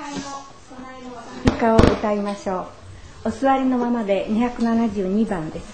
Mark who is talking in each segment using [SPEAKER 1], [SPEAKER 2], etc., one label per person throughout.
[SPEAKER 1] 歌を歌いましょう。お座りのままで272番です。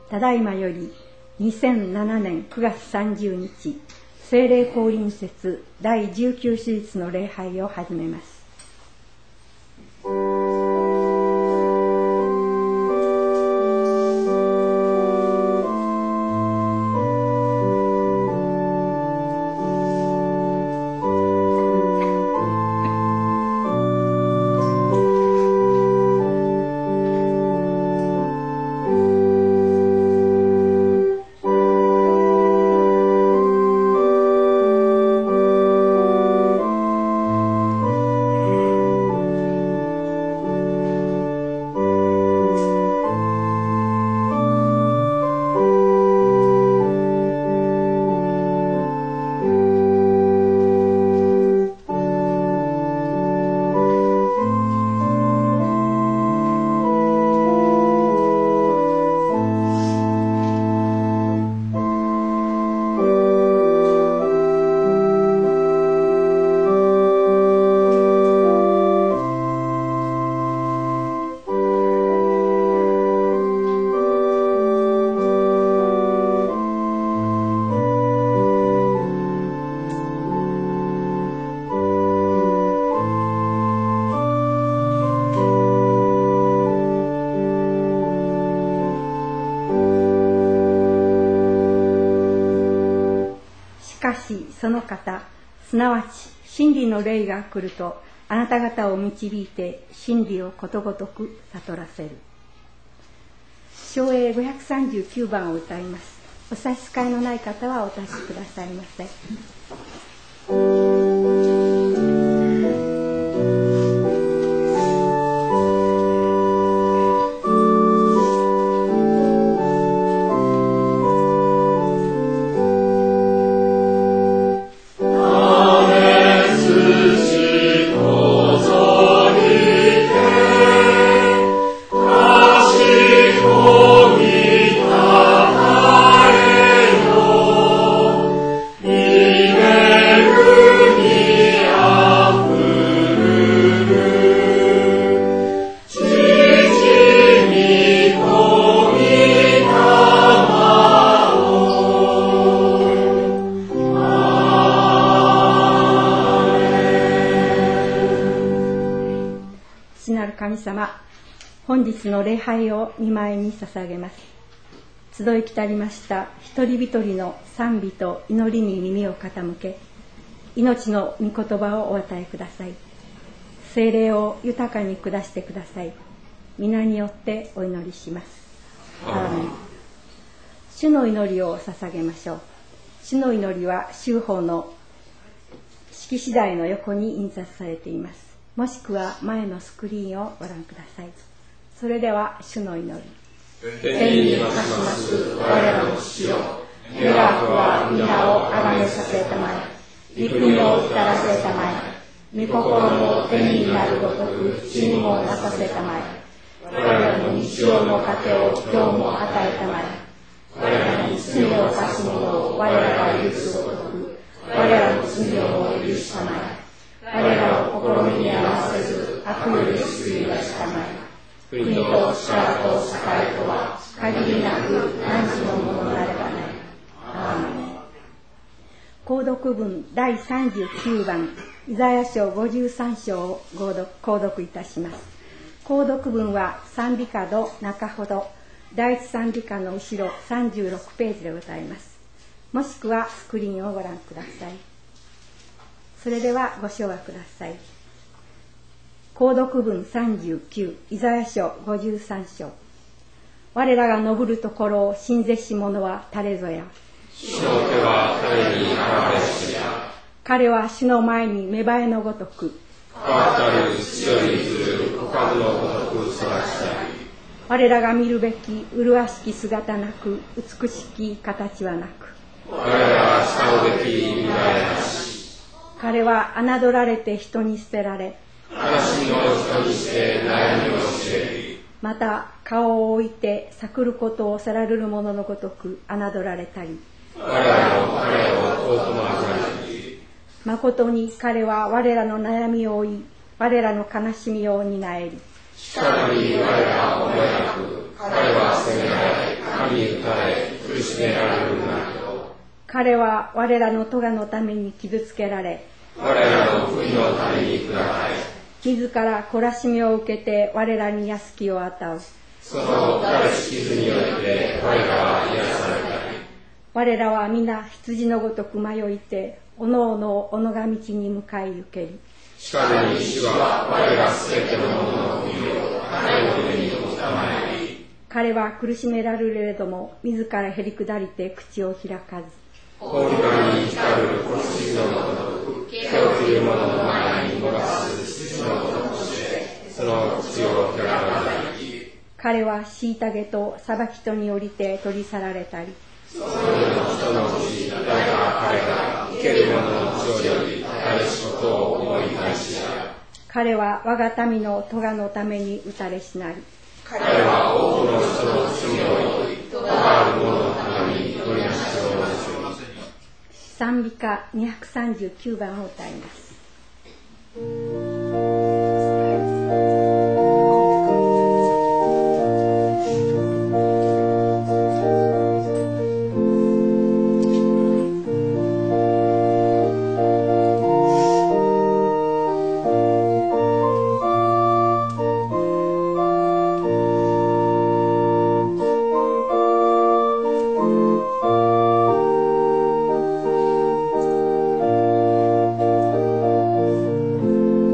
[SPEAKER 1] ただいまより2007年9月30日聖霊降臨節第19手術の礼拝を始めます。その方、すなわち真理の霊が来るとあなた方を導いて真理をことごとく悟らせる。唱詠539番を歌います。お差し支えのない方はお立ちくださいませ。本日の礼拝を御前に捧げます。集い来たりました一人一人の賛美と祈りに耳を傾け、命の御言葉をお与えください。聖霊を豊かに下してください。皆によってお祈りします。アーメン。主の祈りを捧げましょう。主の祈りは修法の式次第の横に印刷されています。もしくは前のスクリーンをご覧ください。それでは主の祈り。天にまします我らの父よ、願わくは皆をあがめさせたまえ、御国を来らせたまえ、御心も天になるごとく地にもなさせたまえ。我らの日常の糧を今日も与えたまえ。我らに罪を犯す者を我らが許すごとく我らの罪をも許したまえ。我らを試みに合わせず悪より救い出したまえ。国と力と栄とは限りなく汝のものなればない。アーメン。購読文第39番イザヤ書53章を購読いたします。購読文は賛美歌の中ほど第一賛美歌の後ろ36ページでございます。もしくはスクリーンをご覧ください。それではご唱和ください。購読文39、イザヤ書53章。我らが登るところを信ぜし者は誰ぞや。主の手は彼に現れしや。彼は主の前に芽生えのごとく。乾たる土よりずる小株のごとく育ちたり。我らが見るべき麗しき姿なく、美しき形はなく。我らが慕うべき見栄えなし。彼は侮られて人に捨てられ。私の人にして悩みを知れる。また顔を置いて探ることをさらるる者のごとく侮られたり。我らも彼を尊まずに。まことに彼は我らの悩みを負い、我らの悲しみを担えり。しかるに我らは思えなく、彼は責められ、
[SPEAKER 2] 神に打たれ苦しめられるなと。
[SPEAKER 1] 彼は我らの咎のために傷つけられ、
[SPEAKER 2] 我らの悔いのために砕かれ、
[SPEAKER 1] 自ら懲らしみを受けて我らに安きを与う。
[SPEAKER 2] その打たれし傷によって我らは癒されたり、
[SPEAKER 1] 我らは皆羊のごとく迷いて、おのおのおのが道に向かい行けり。
[SPEAKER 2] しかるに主は我らすべてのものの首を彼の上におたまえり、
[SPEAKER 1] 彼は苦しめられるれども、自らへり下りて口を開かず。
[SPEAKER 2] 放り場に光る子羊のごとく、手を振る者の前に漏らす羊のごとくして、その口を開かない。
[SPEAKER 1] 彼は虐げと裁きとによりて取り去られたり、
[SPEAKER 2] その人のうち誰か彼が生ける者の血より誰しことを思い返しや。
[SPEAKER 1] 彼は我が民の咎のために打たれしなり。
[SPEAKER 2] 彼は多くの人の罪を咎ある者のために取りなしをなす。
[SPEAKER 1] 賛美歌239番を歌います。
[SPEAKER 2] 「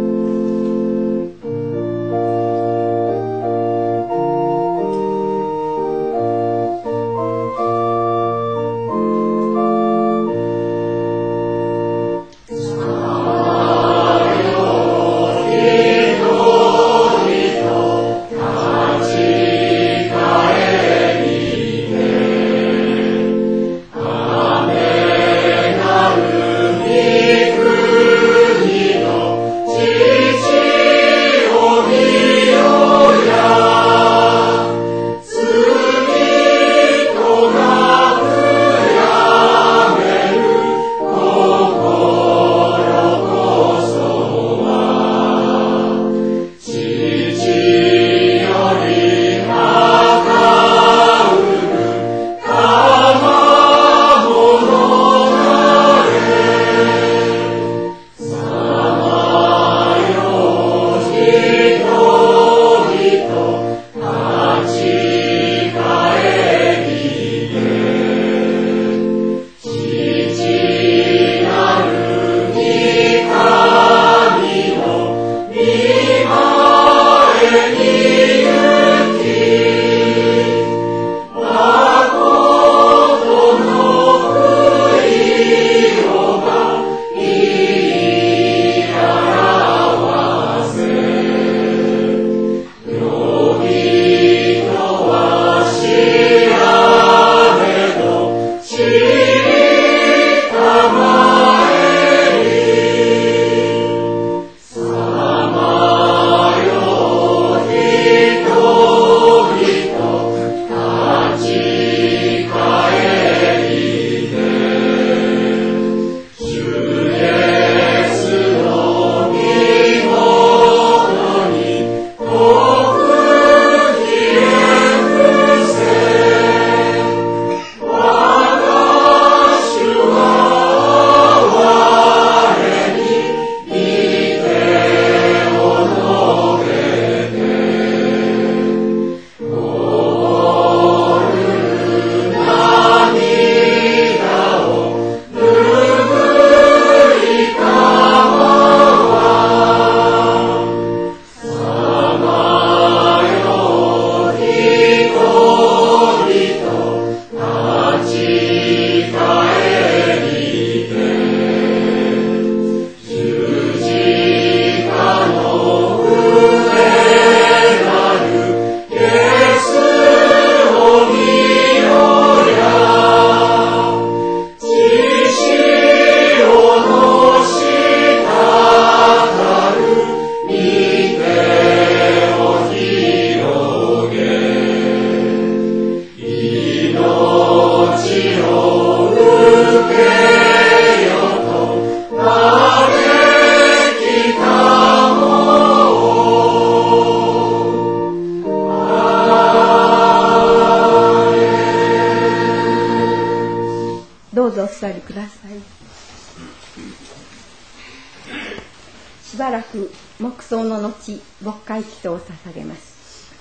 [SPEAKER 1] ください。しばらく黙想の後、牧会祈祷を捧げます。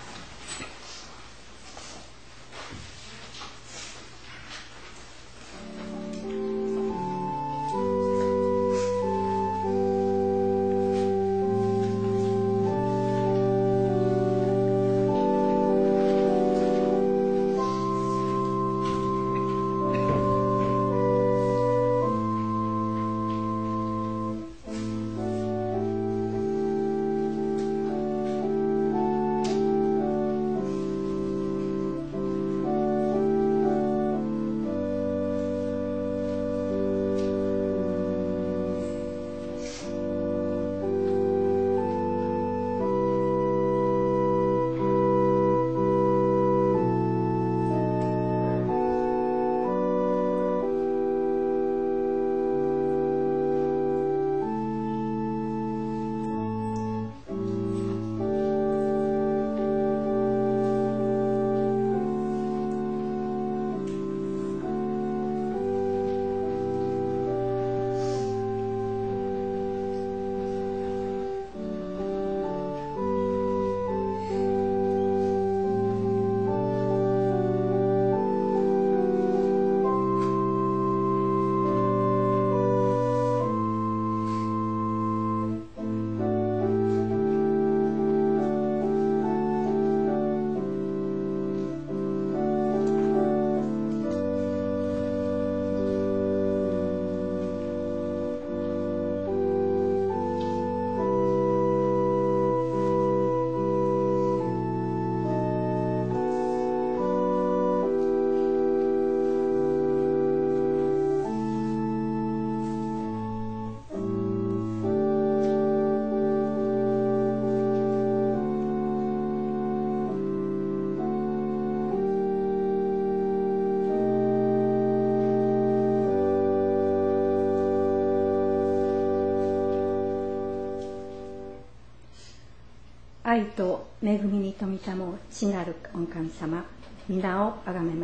[SPEAKER 1] 愛と恵みに富みたも父なる御神様、皆をあがめます。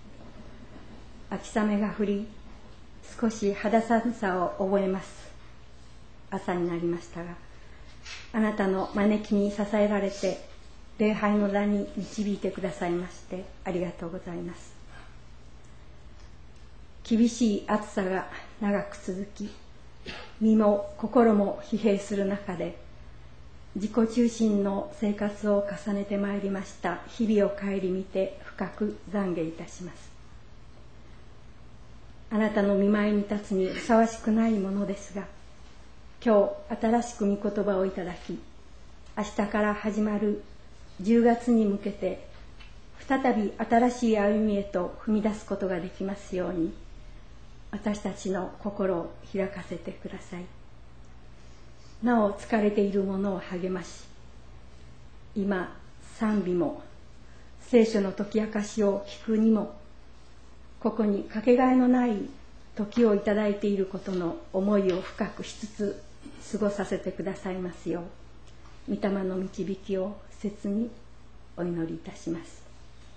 [SPEAKER 1] 秋雨が降り、少し肌寒さを覚えます。朝になりましたが、あなたの招きに支えられて礼拝の座に導いてくださいましてありがとうございます。厳しい暑さが長く続き、身も心も疲弊する中で、自己中心の生活を重ねてまいりました日々を顧みて深く懺悔いたします。あなたの御前に立つにふさわしくないものですが、今日新しく御言葉をいただき、明日から始まる10月に向けて再び新しい歩みへと踏み出すことができますように、私たちの心を開かせてください。なお疲れている者を励まし、今賛美も聖書の解き明かしを聞くにも、ここにかけがえのない時をいただいていることの思いを深くしつつ過ごさせてくださいますよう、御霊の導きを切にお祈りいたします。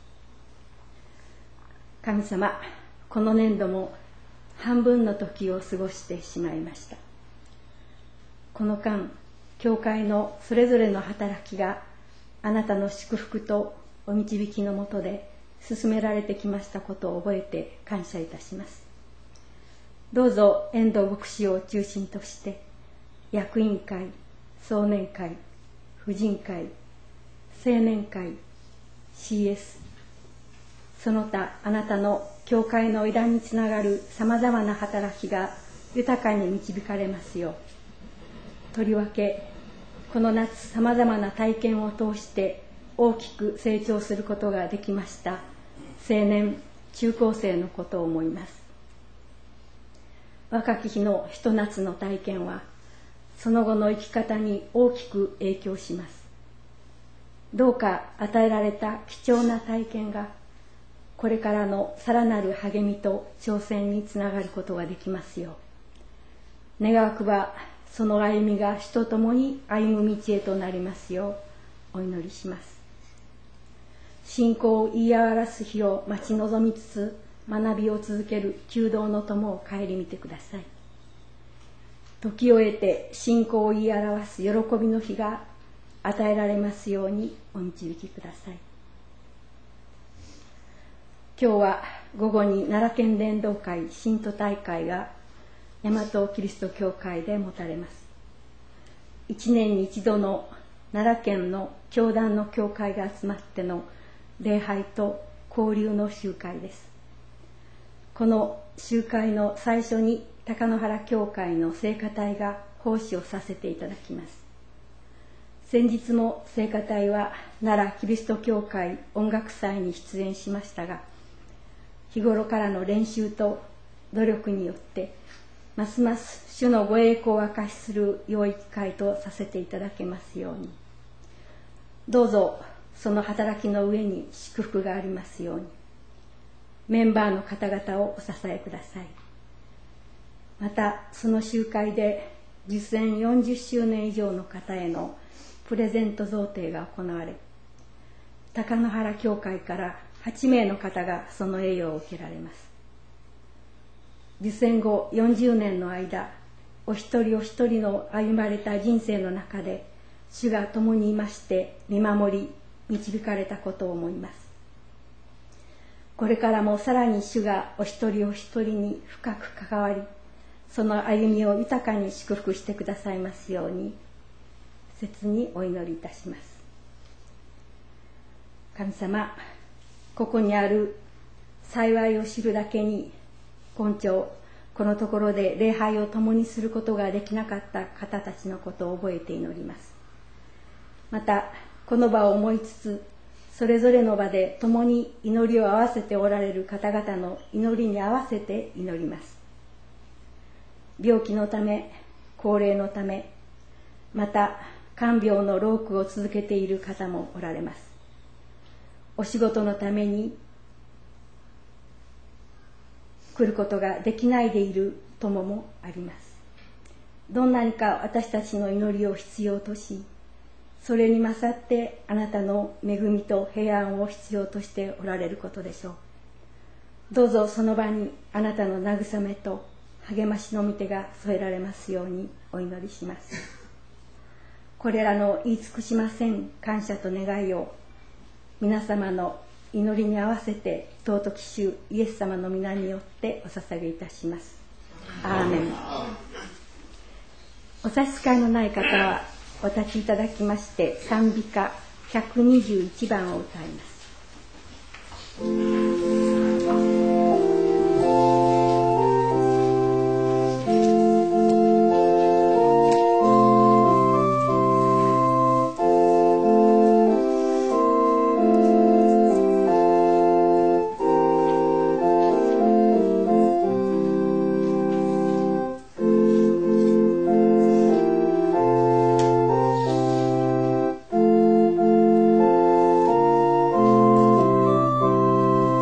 [SPEAKER 1] 神様、この年度も半分の時を過ごしてしまいました。この間、教会のそれぞれの働きがあなたの祝福とお導きのもとで進められてきましたことを覚えて感謝いたします。どうぞ遠藤牧師を中心として役員会、壮年会、婦人会、青年会、CS、その他あなたの教会の枝につながるさまざまな働きが豊かに導かれますよう、とりわけこの夏さまざまな体験を通して大きく成長することができました青年中高生のことを思います。若き日のひと夏の体験はその後の生き方に大きく影響します。どうか与えられた貴重な体験がこれからのさらなる励みと挑戦につながることができますよう、願わくばその歩みが主と共に歩む道へとなりますようお祈りします。信仰を言い表す日を待ち望みつつ学びを続ける求道の友を顧みてください。時を得て信仰を言い表す喜びの日が与えられますようにお導きください。今日は午後に奈良県伝道会信徒大会が大和キリスト教会で持たれます。1年に一度の奈良県の教団の教会が集まっての礼拝と交流の集会です。この集会の最初に高野原教会の聖歌隊が奉仕をさせていただきます。先日も聖歌隊は奈良キリスト教会音楽祭に出演しましたが、日頃からの練習と努力によってますます主のご栄光を明かしする良い機会とさせていただけますように、どうぞその働きの上に祝福がありますように、メンバーの方々をお支えください。またその集会で受選40周年以上の方へのプレゼント贈呈が行われ、高野原教会から8名の方がその栄誉を受けられます。受選後40年の間、お一人お一人の歩まれた人生の中で主が共にいまして見守り導かれたことを思います。これからもさらに主がお一人お一人に深く関わり、その歩みを豊かに祝福してくださいますように切にお祈りいたします。神様、ここにある幸いを知るだけに今朝このところで礼拝を共にすることができなかった方たちのことを覚えて祈ります。またこの場を思いつつ、それぞれの場で共に祈りを合わせておられる方々の祈りに合わせて祈ります。病気のため、高齢のため、また看病の労苦を続けている方もおられます。お仕事のために来ることができないでいる友もあります。どんなにか私たちの祈りを必要とし、それに勝ってあなたの恵みと平安を必要としておられることでしょう。どうぞその場にあなたの慰めと励ましの御手が添えられますようにお祈りします。これらの言い尽くしません感謝と願いを皆様の祈りに合わせて尊き主イエス様の皆によってお捧げいたします。アーメン。お差し支えのない方はお立ちいただきまして賛美歌121番を歌います。
[SPEAKER 3] 「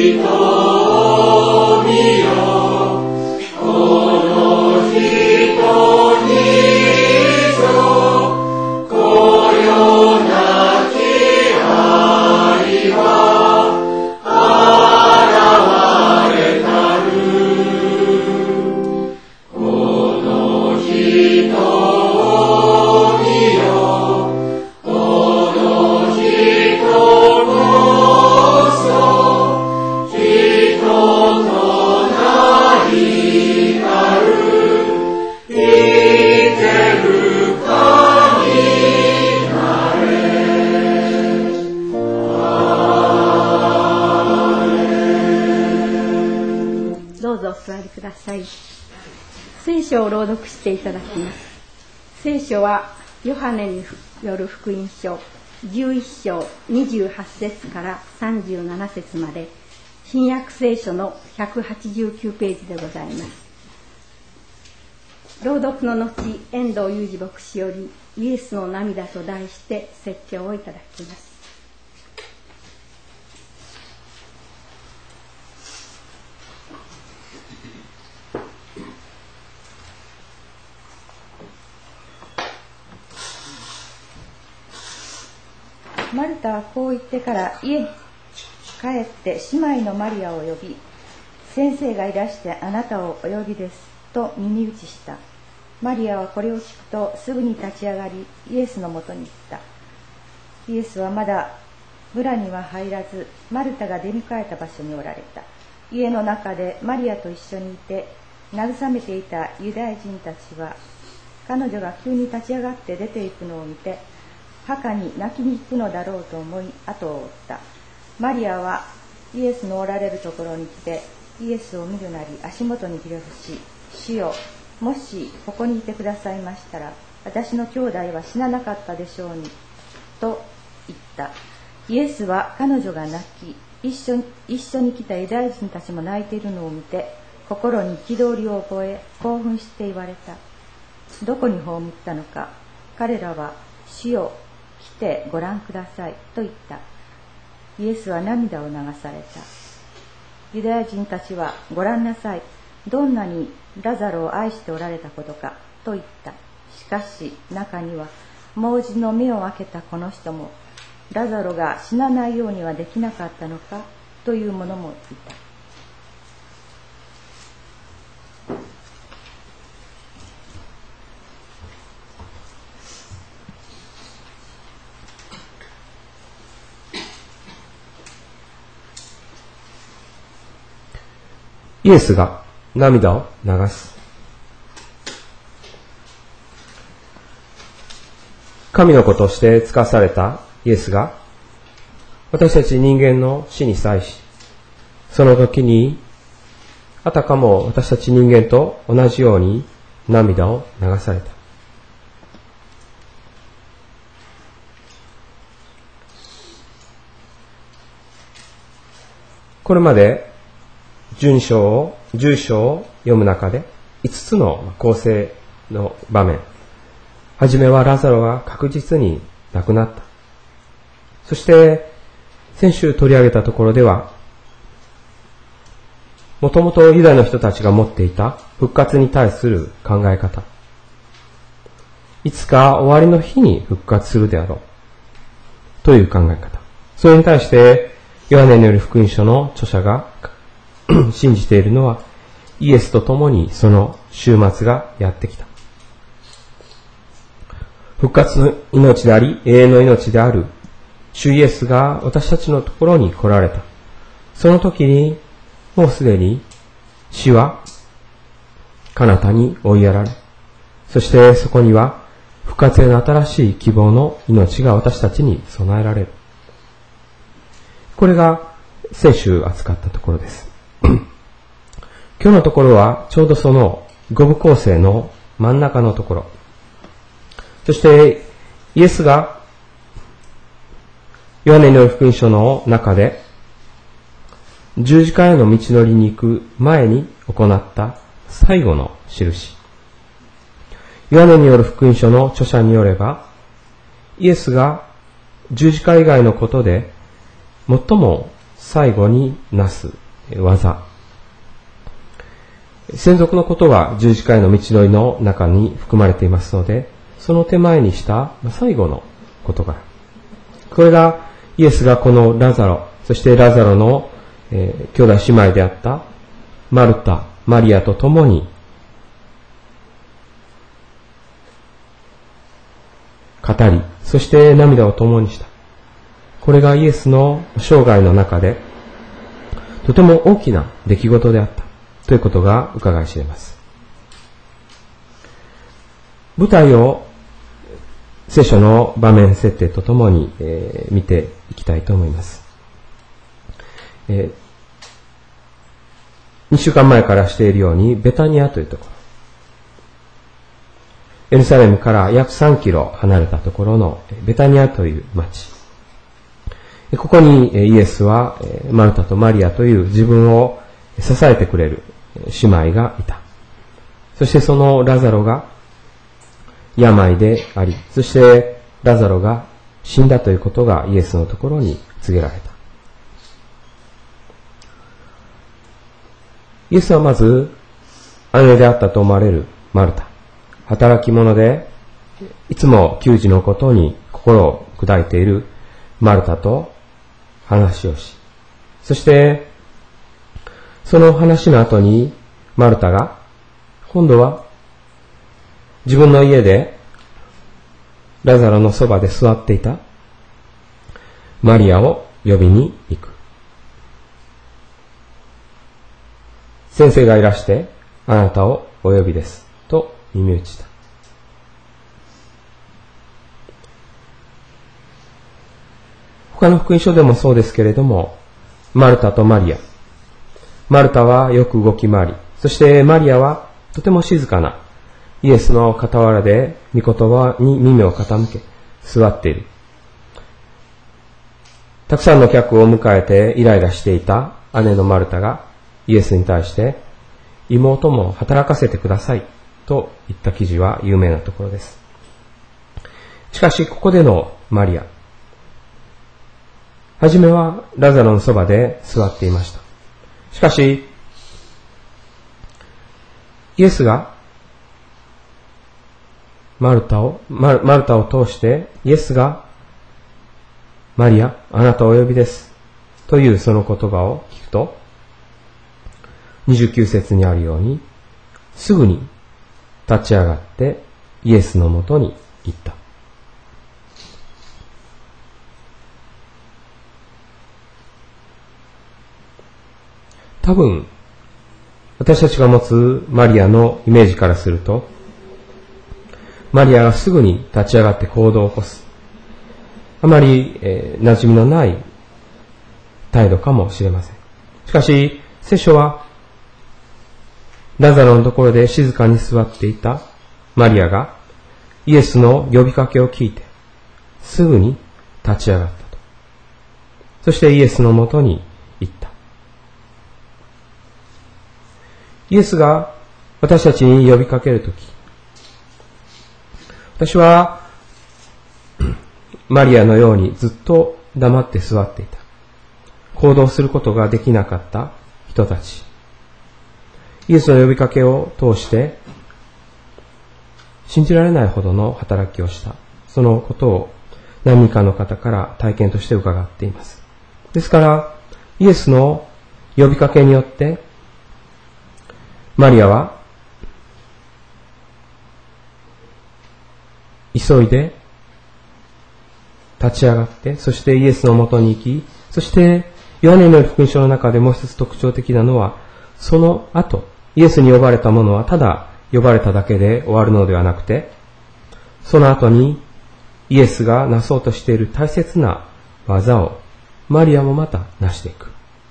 [SPEAKER 1] 聖書を朗読していただきます。聖書はヨハネによる福音書11章28節から37節まで、新約聖書の189ページでございます。朗読の後、遠藤裕二牧師よりイエスの涙と題して説教をいただきます。マルタはこう言ってから家に帰って姉妹のマリアを呼び、先生がいらしてあなたをお呼びですと耳打ちした。マリアはこれを聞くとすぐに立ち上がり、イエスのもとに行った。イエスはまだ村には入らず、マルタが出迎えた場所におられた。家の中でマリアと一緒にいて慰めていたユダヤ人たちは、彼女が急に立ち上がって出て行くのを見て、墓に泣きに行くのだろうと思い後を追った。マリアはイエスのおられるところに来て、イエスを見るなり足元にひれ伏し、主よ、もしここにいてくださいましたら、私の兄弟は死ななかったでしょうにと言った。イエスは彼女が泣き、一緒に来たユダヤ人たちも泣いているのを見て、心に憤りを覚え興奮して言われた。どこに葬ったのか。彼らは、主よ、来てご覧くださいと言った。イエスは涙を流された。ユダヤ人たちは、ご覧なさい、どんなにラザロを愛しておられたことかと言った。しかし中には、盲人の目を開けたこの人も、ラザロが死なないようにはできなかったのかという者もいた。
[SPEAKER 3] イエスが涙を流す。神の子として使わされたイエスが私たち人間の死に際し、その時にあたかも私たち人間と同じように涙を流された。これまで10章を読む中で5つの構成の場面。はじめはラザロが確実に亡くなった。そして先週取り上げたところでは、もともとユダヤの人たちが持っていた復活に対する考え方。いつか終わりの日に復活するであろう。という考え方。それに対して、ヨハネによる福音書の著者が信じているのは、イエスと共にその終末がやってきた。復活の命であり、永遠の命である主イエスが私たちのところに来られた。その時に、もうすでに死は彼方に追いやられ、そしてそこには復活への新しい希望の命が私たちに備えられる。これが先週扱ったところです。今日のところはちょうどその五部構成の真ん中のところ。そしてイエスがヨハネの福音書の中で十字架への道のりに行く前に行った最後の印。ヨハネによる福音書の著者によれば、イエスが十字架以外のことで最も最後になす技。専属のことが十字架への道のりの中に含まれていますので、その手前にした最後の事柄。これがイエスがこのラザロ、そしてラザロの、兄弟姉妹であったマルタ、マリアと共に語り、そして涙を共にした。これがイエスの生涯の中でとても大きな出来事であったということが伺い知れます。舞台を聖書の場面設定とともに、見ていきたいと思います。2週間前からしているようにベタニアというところ、エルサレムから約3キロ離れたところのベタニアという町、ここにイエスはマルタとマリアという自分を支えてくれる姉妹がいた。そしてそのラザロが病であり、そしてラザロが死んだということがイエスのところに告げられた。イエスはまず姉であったと思われるマルタ、働き者でいつも給仕のことに心を砕いているマルタと話をし、そしてその話の後にマルタが今度は自分の家でラザロのそばで座っていたマリアを呼びに行く。先生がいらしてあなたをお呼びですと耳打ちした。他の福音書でもそうですけれども、マルタとマリア。マルタはよく動き回り、そしてマリアはとても静かなイエスの傍らで御言葉に耳を傾け座っている。たくさんの客を迎えてイライラしていた姉のマルタがイエスに対して妹も働かせてくださいと言った記事は有名なところです。しかしここでのマリア、はじめはラザロのそばで座っていました。しかしイエスがマルタを通してイエスがマリア、あなたをお呼びですというその言葉を聞くと、29節にあるようにすぐに立ち上がってイエスのもとに行った。多分私たちが持つマリアのイメージからすると、マリアがすぐに立ち上がって行動を起こす、あまり、馴染みのない態度かもしれません。しかし聖書はラザロのところで静かに座っていたマリアがイエスの呼びかけを聞いてすぐに立ち上がったと。そしてイエスのもとに行った。イエスが私たちに呼びかけるとき、私はマリアのようにずっと黙って座っていた。行動することができなかった人たち。イエスの呼びかけを通して信じられないほどの働きをした。そのことを何人かの方から体験として伺っています。ですからイエスの呼びかけによってマリアは急いで立ち上がって、そしてイエスのもとに行き、そしてヨハネの福音書の中でもう一つ特徴的なのは、その後イエスに呼ばれた者はただ呼ばれただけで終わるのではなくて、その後にイエスがなそうとしている大切な技をマリアもまたなしていく。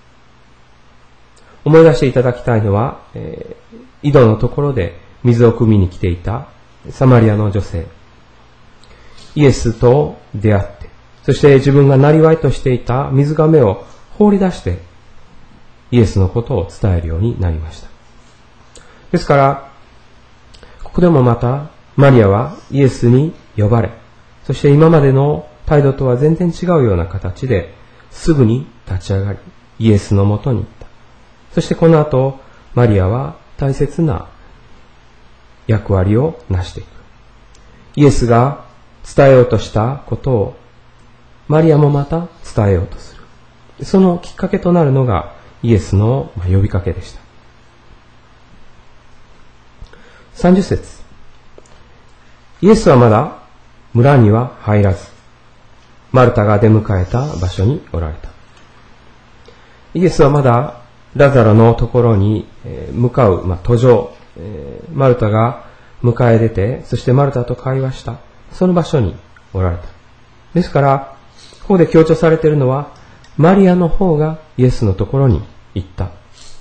[SPEAKER 3] 思い出していただきたいのは、井戸のところで水を汲みに来ていたサマリアの女性。イエスと出会って、そして自分が生業としていた水がめを放り出してイエスのことを伝えるようになりました。ですからここでもまたマリアはイエスに呼ばれ、そして今までの態度とは全然違うような形ですぐに立ち上がり、イエスのもとに行った。そしてこの後、マリアは大切な役割を成していく。イエスが伝えようとしたことを、マリアもまた伝えようとする。そのきっかけとなるのがイエスの呼びかけでした。30節。イエスはまだ村には入らず、マルタが出迎えた場所におられた。イエスはまだラザロのところに向かう途上、マルタが迎え出て、そしてマルタと会話した、その場所におられた。ですから、ここで強調されているのは、マリアの方がイエスのところに行った。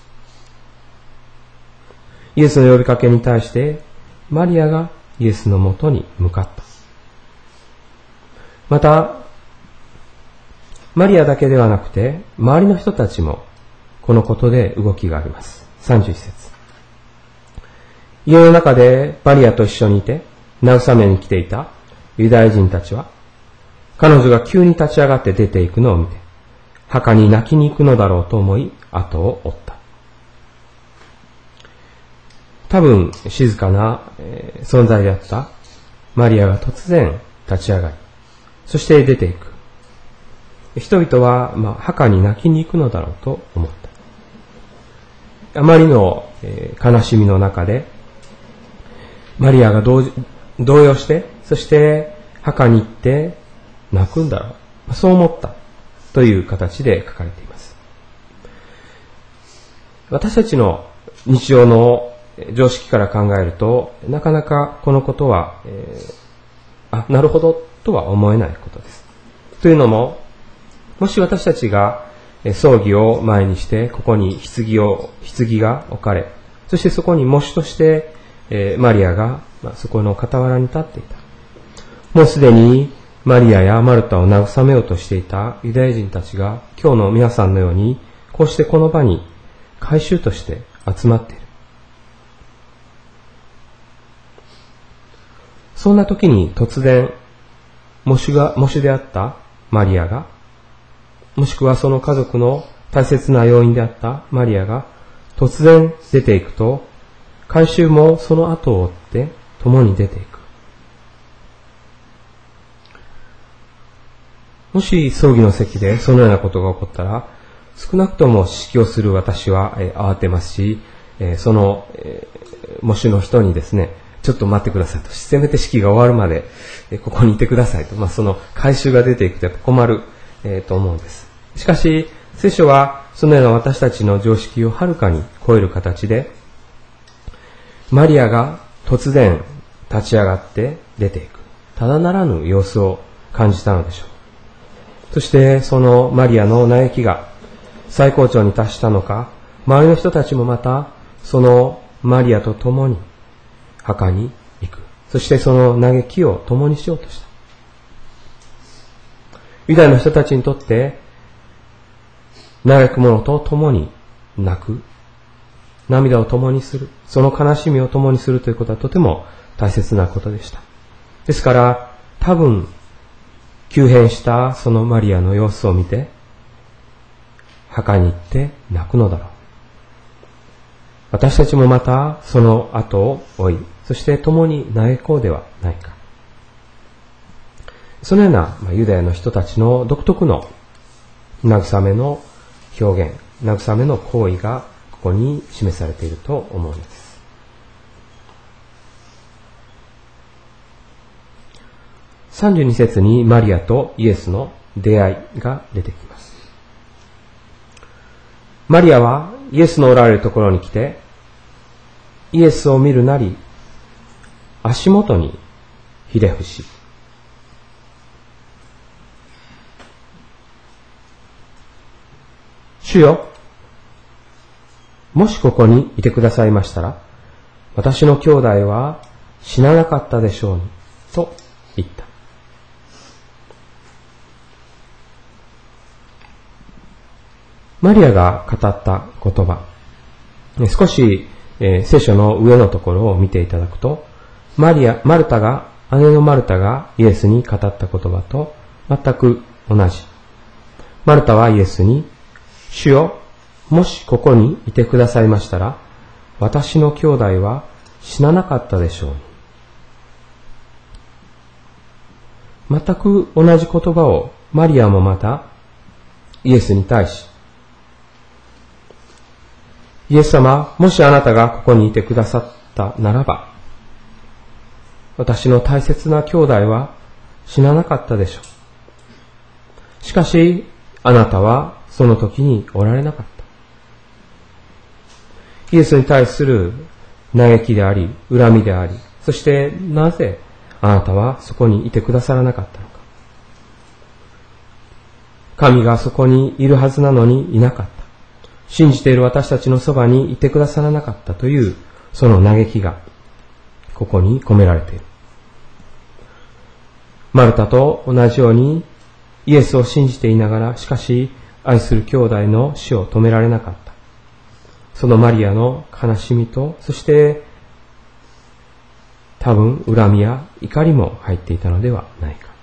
[SPEAKER 3] イエスの呼びかけに対して、マリアがイエスのもとに向かった。また、マリアだけではなくて、周りの人たちも、このことで動きがあります。31節。家の中でマリアと一緒にいて、慰めに来ていたユダヤ人たちは、彼女が急に立ち上がって出ていくのを見て、墓に泣きに行くのだろうと思い、後を追った。多分、静かな、存在であったマリアが突然立ち上がり、そして出ていく。人々は、墓に泣きに行くのだろうと思った。あまりの、悲しみの中で、マリアが動揺して、そして墓に行って泣くんだろう。そう思ったという形で書かれています。私たちの日常の常識から考えると、なかなかこのことは、なるほどとは思えないことです。というのも、もし私たちが葬儀を前にして、ここに棺が置かれ、そしてそこに喪主として、マリアがそこの傍らに立っていた。もうすでにマリアやマルタを慰めようとしていたユダヤ人たちが、今日の皆さんのように、こうしてこの場に回収として集まっている。そんな時に突然、喪主であったマリアが、もしくはその家族の大切な要因であったマリアが突然出ていくと、回収もその後を追って共に出ていく。もし葬儀の席でそのようなことが起こったら、少なくとも指揮をする私は慌てますし、その喪主の人にですね、ちょっと待ってくださいと、せめて式が終わるまでここにいてくださいと、その回収が出ていくとやっぱ困る、と思うんです。しかし聖書はそのような私たちの常識をはるかに超える形で、マリアが突然立ち上がって出ていく、ただならぬ様子を感じたのでしょう。そしてそのマリアの嘆きが最高潮に達したのか、周りの人たちもまたそのマリアと共に墓に行く。そしてその嘆きを共にしようとした。ユダヤの人たちにとって嘆く者と共に泣く、涙を共にする、その悲しみを共にするということはとても大切なことでした。ですから多分急変したそのマリアの様子を見て、墓に行って泣くのだろう。私たちもまたその後を追い、そして共に嘆こうではないか。そのようなユダヤの人たちの独特の慰めの表現、慰めの行為がここに示されていると思うんです。32節にマリアとイエスの出会いが出てきます。マリアはイエスのおられるところに来て、イエスを見るなり足元にひれ伏し、主よ、もしここにいてくださいましたら、私の兄弟は死ななかったでしょうに、と言った。マリアが語った言葉、少し、聖書の上のところを見ていただくと、姉のマルタがイエスに語った言葉と全く同じ。 マルタはイエスに、主よ、もしここにいてくださいましたら、私の兄弟は死ななかったでしょうに。全く同じ言葉をマリアもまたイエスに対し、イエス様、もしあなたがここにいてくださったならば、私の大切な兄弟は死ななかったでしょう。しかし、あなたはその時におられなかった。イエスに対する嘆きであり、恨みであり、そしてなぜあなたはそこにいてくださらなかったのか。神がそこにいるはずなのにいなかった。信じている私たちのそばにいてくださらなかったという、その嘆きがここに込められている。マルタと同じようにイエスを信じていながら、しかし愛する兄弟の死を止められなかった。そのマリアの悲しみと、そして多分恨みや怒りも入っていたのではないか。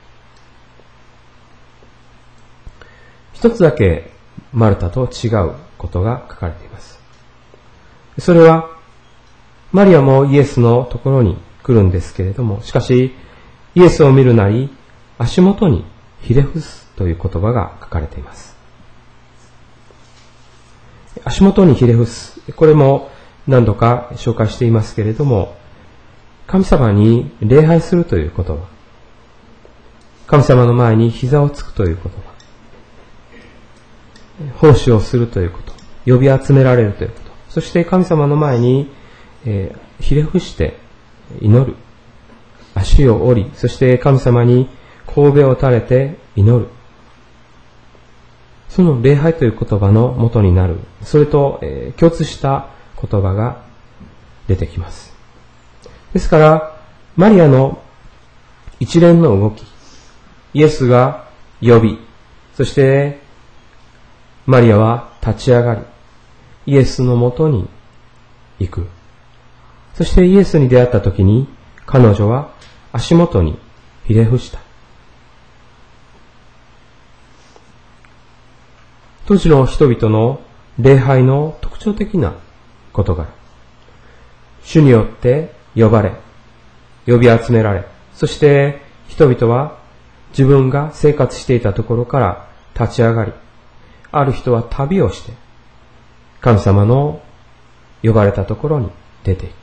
[SPEAKER 3] 一つだけマルタと違うことが書かれています。それはマリアもイエスのところに来るんですけれども、しかしイエスを見るなり足元にひれ伏すという言葉が書かれています。足元にひれ伏す、これも何度か紹介していますけれども、神様に礼拝するという言葉、神様の前に膝をつくという言葉、奉仕をするということ、呼び集められるということ、そして神様の前に、ひれ伏して祈る、足を折り、そして神様に頭を垂れて祈る。その礼拝という言葉の元になる、それと、共通した言葉が出てきます。ですから、マリアの一連の動き、イエスが呼び、そしてマリアは立ち上がり、イエスのもとに行く。そしてイエスに出会ったときに、彼女は足元にひれ伏した。当時の人々の礼拝の特徴的な事柄。主によって呼ばれ、呼び集められ、そして人々は自分が生活していたところから立ち上がり、ある人は旅をして、神様の呼ばれたところに出ていく。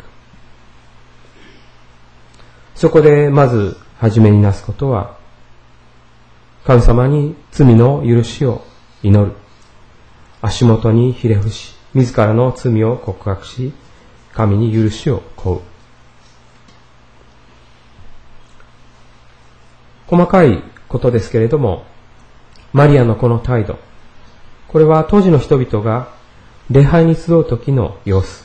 [SPEAKER 3] そこでまず初めになすことは、神様に罪の許しを祈る。足元にひれ伏し、自らの罪を告白し、神に許しを請う。細かいことですけれども、マリアのこの態度、これは当時の人々が礼拝に集う時の様子。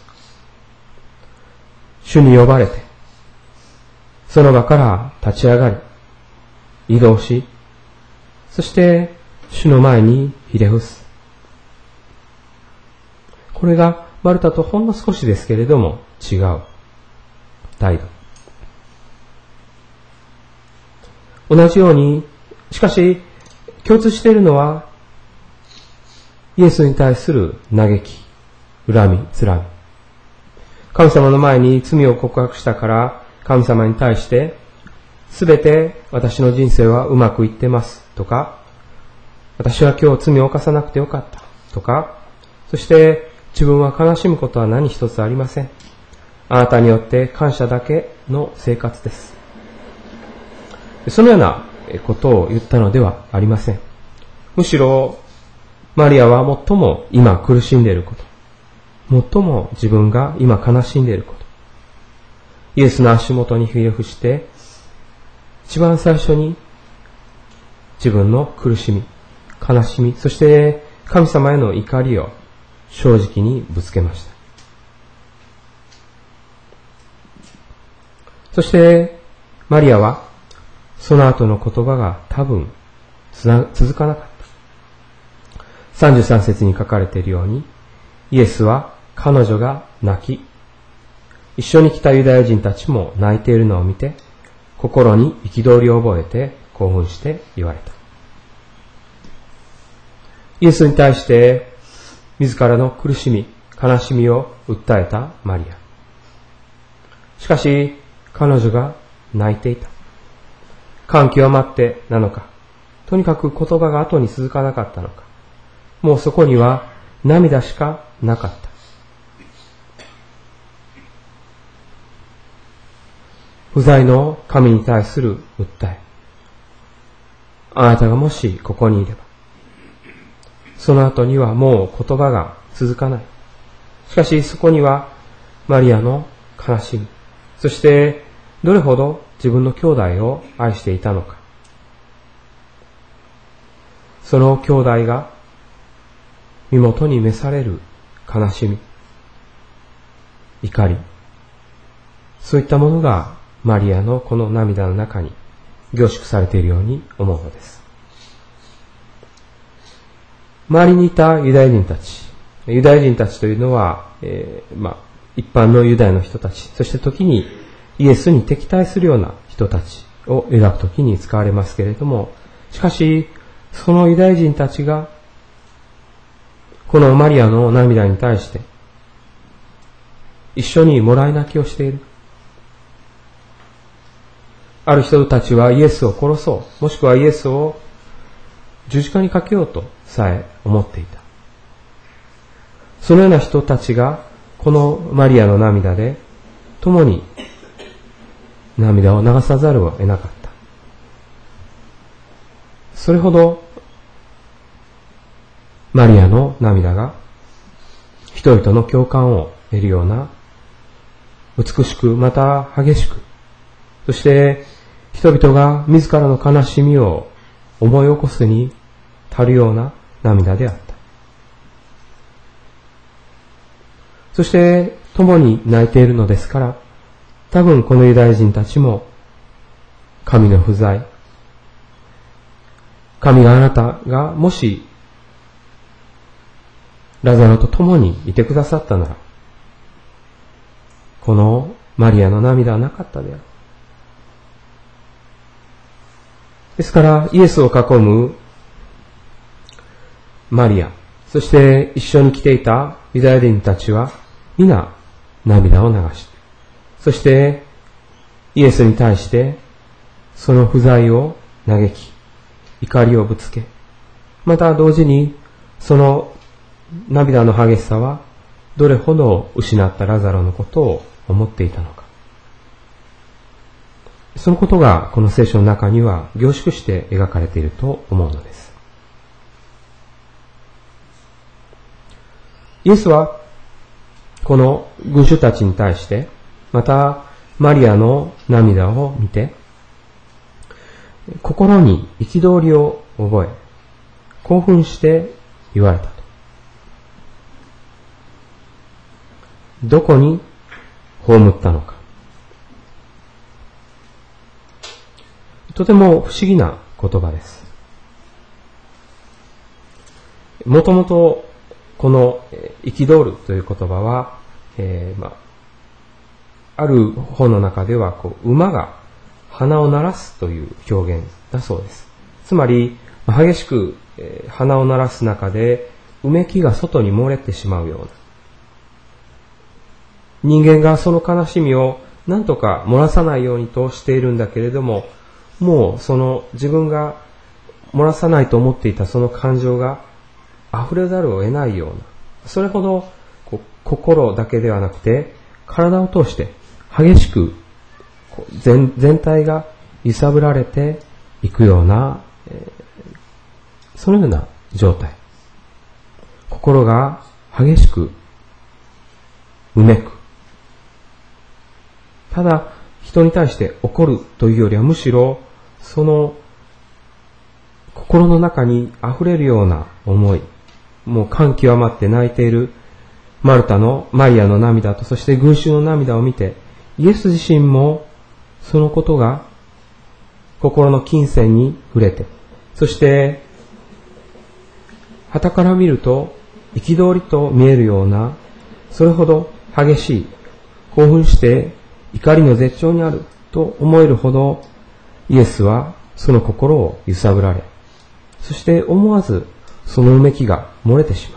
[SPEAKER 3] 主に呼ばれて、その場から立ち上がり、移動し、そして主の前にひれ伏す。これがマルタとほんの少しですけれども違う態度。同じように、しかし共通しているのはイエスに対する嘆き、恨み、つらみ。神様の前に罪を告白したから神様に対してすべて私の人生はうまくいってますとか、私は今日罪を犯さなくてよかったとか、そして自分は悲しむことは何一つありません。あなたによって感謝だけの生活です。そのようなことを言ったのではありません。むしろマリアは最も今苦しんでいること、最も自分が今悲しんでいること、イエスの足元にひれ伏して一番最初に自分の苦しみ、悲しみ、そして神様への怒りを正直にぶつけました。そしてマリアはその後の言葉が多分続かなかった。33節に書かれているように、イエスは彼女が泣き、一緒に来たユダヤ人たちも泣いているのを見て、心に憤りを覚えて興奮して言われた。 イエスに対して自らの苦しみ、悲しみを訴えたマリア。しかし彼女が泣いていた。感極まってなのか、とにかく言葉が後に続かなかったのか、もうそこには涙しかなかった。不在の神に対する訴え。あなたがもしここにいれば、その後にはもう言葉が続かない。しかしそこにはマリアの悲しみ、そしてどれほど自分の兄弟を愛していたのか。その兄弟が身元に召される悲しみ、怒り、そういったものがマリアのこの涙の中に凝縮されているように思うのです。周りにいたユダヤ人たち、ユダヤ人たちというのは、一般のユダヤの人たち、そして時にイエスに敵対するような人たちを描くときに使われますけれども、しかしそのユダヤ人たちがこのマリアの涙に対して一緒にもらい泣きをしている。ある人たちはイエスを殺そう、もしくはイエスを十字架にかけようとさえ思っていた。そのような人たちがこのマリアの涙で共に涙を流さざるを得なかった。それほどマリアの涙が人々の共感を得るような美しくまた激しく、そして人々が自らの悲しみを思い起こすに足るような涙であった。そして共に泣いているのですから、多分このユダヤ人たちも神の不在、神があなたがもしラザロと共にいてくださったなら、このマリアの涙はなかったである。ですからイエスを囲むマリア、そして一緒に来ていたユダヤ人たちは皆涙を流して、そしてイエスに対してその不在を嘆き、怒りをぶつけ、また同時にその涙の激しさはどれほど失ったラザロのことを思っていたのか。そのことがこの聖書の中には凝縮して描かれていると思うのです。イエスはこの群衆たちに対して、またマリアの涙を見て、心に憤りを覚え、興奮して言われたと。どこに葬ったのか。とても不思議な言葉です。もともとこの憤るという言葉は、ある本の中では馬が鼻を鳴らすという表現だそうです。つまり激しく鼻を鳴らす中でうめきが外に漏れてしまうような、人間がその悲しみを何とか漏らさないようにとしているんだけれども、もうその自分が漏らさないと思っていたその感情が溢れざるを得ないような、それほど心だけではなくて体を通して激しく全体が揺さぶられていくような、そのような状態。心が激しくうめく。ただ人に対して怒るというよりは、むしろその心の中に溢れるような思い、もう感極まって泣いているマリアの涙と、そして群衆の涙を見て、イエス自身もそのことが心の金銭に触れて、そして傍から見ると憤りと見えるような、それほど激しい、興奮して怒りの絶頂にあると思えるほど、イエスはその心を揺さぶられ、そして思わずそのうめきが漏れてしまう。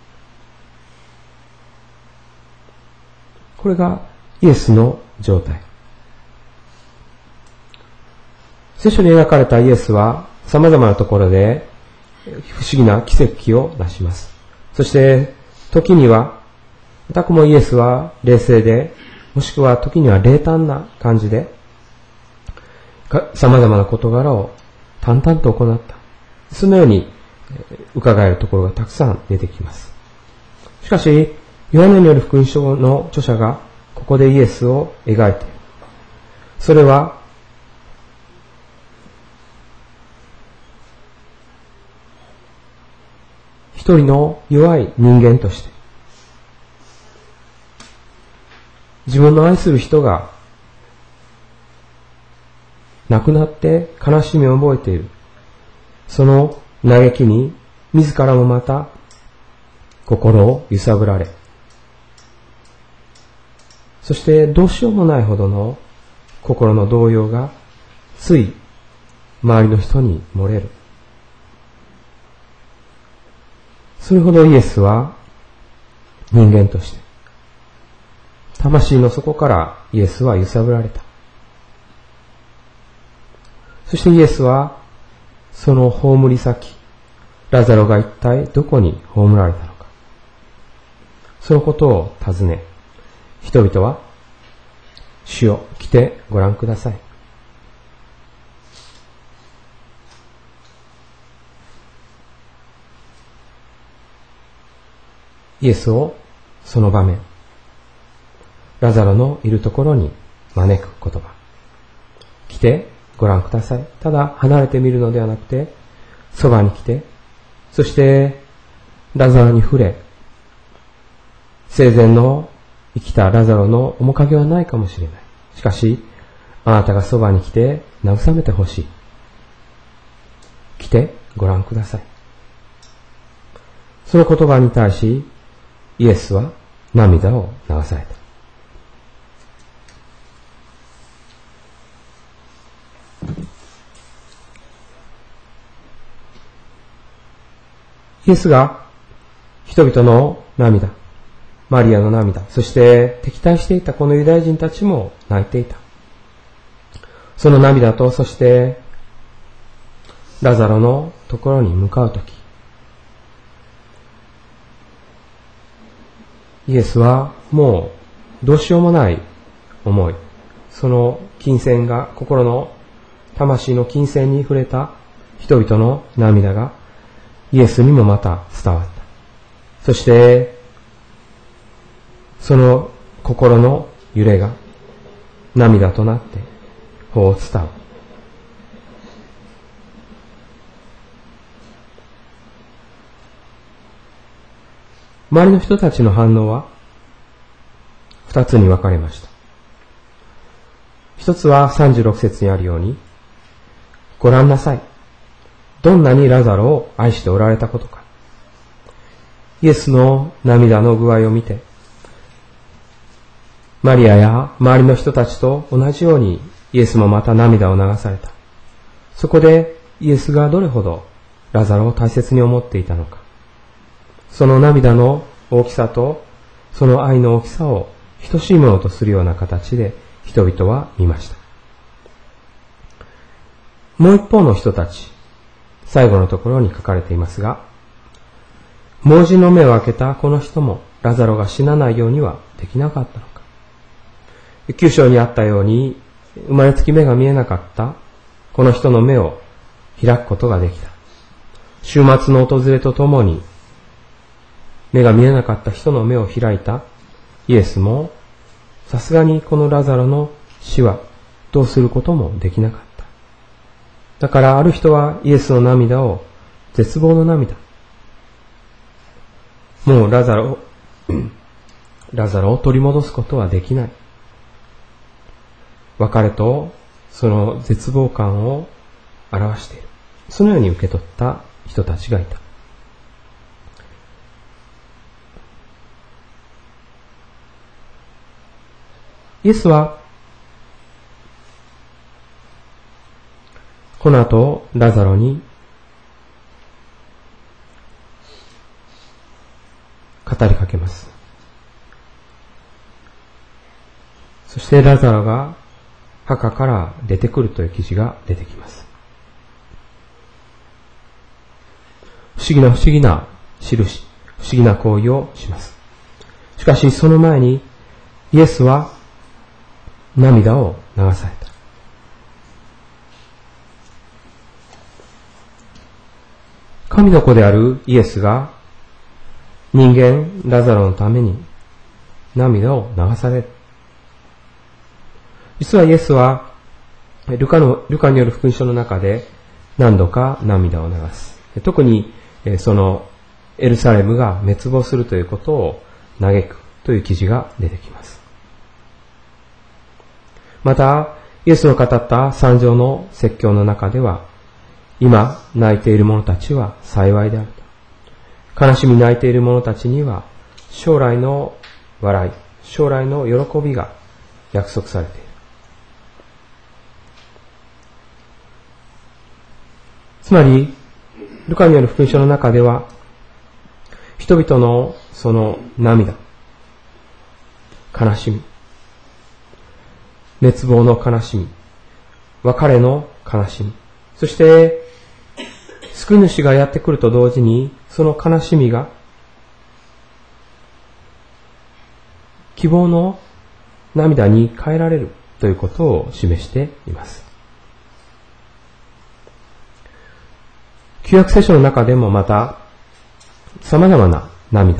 [SPEAKER 3] これがイエスの状態。聖書に描かれたイエスは様々なところで不思議な奇跡をなします。そして時には、またくもイエスは冷静で、もしくは時には冷淡な感じで、様々な事柄を淡々と行った。そのように伺えるところがたくさん出てきます。しかし、ヨハネによる福音書の著者がここでイエスを描いている。それは、一人の弱い人間として、自分の愛する人が亡くなって悲しみを覚えている。その嘆きに自らもまた心を揺さぶられ、そしてどうしようもないほどの心の動揺がつい周りの人に漏れる。それほどイエスは人間として魂の底からイエスは揺さぶられた。そしてイエスはその葬り先、ラザロが一体どこに葬られたのか、そのことを尋ね、人々は主よ、来てご覧ください。イエスをその場面、ラザロのいるところに招く言葉。来てご覧ください。ただ離れてみるのではなくて、そばに来て、そしてラザロに触れ、生前の生きたラザロの面影はないかもしれない。しかし、あなたがそばに来て慰めてほしい。来てご覧ください。その言葉に対し、イエスは涙を流された。イエスが人々の涙、マリアの涙、そして敵対していたこのユダヤ人たちも泣いていた。その涙と、そしてラザロのところに向かうとき、イエスはもうどうしようもない思い、その金銭が、心の魂の金銭に触れた人々の涙がイエスにもまた伝わった。そしてその心の揺れが涙となってこう伝う。周りの人たちの反応は二つに分かれました。一つは36節にあるように、ご覧なさい。どんなにラザロを愛しておられたことか。イエスの涙の具合を見て、マリアや周りの人たちと同じようにイエスもまた涙を流された。そこでイエスがどれほどラザロを大切に思っていたのか。その涙の大きさとその愛の大きさを等しいものとするような形で人々は見ました。もう一方の人たち、最後のところに書かれていますが、盲人の目を開けたこの人もラザロが死なないようにはできなかったのか。9章にあったように生まれつき目が見えなかったこの人の目を開くことができた。週末の訪れとともに目が見えなかった人の目を開いたイエスも、さすがにこのラザロの死はどうすることもできなかった。だからある人はイエスの涙を絶望の涙、もうラザロを取り戻すことはできない、別れとその絶望感を表している、そのように受け取った人たちがいた。イエスはこの後ラザロに語りかけます。そしてラザロが墓から出てくるという記事が出てきます。不思議な印、不思議な行為をします。しかしその前にイエスは涙を流された。神の子であるイエスが人間ラザロのために涙を流される。実はイエスはルカによる福音書の中で何度か涙を流す。特にそのエルサレムが滅亡するということを嘆くという記事が出てきます。またイエスの語った三条の説教の中では、今泣いている者たちは幸いであると。悲しみ泣いている者たちには将来の笑い、将来の喜びが約束されている。つまりルカによる福音書の中では、人々のその涙、悲しみ、滅亡の悲しみ、別れの悲しみ、そして救い主がやってくると同時に、その悲しみが希望の涙に変えられるということを示しています。旧約聖書の中でもまた様々な涙、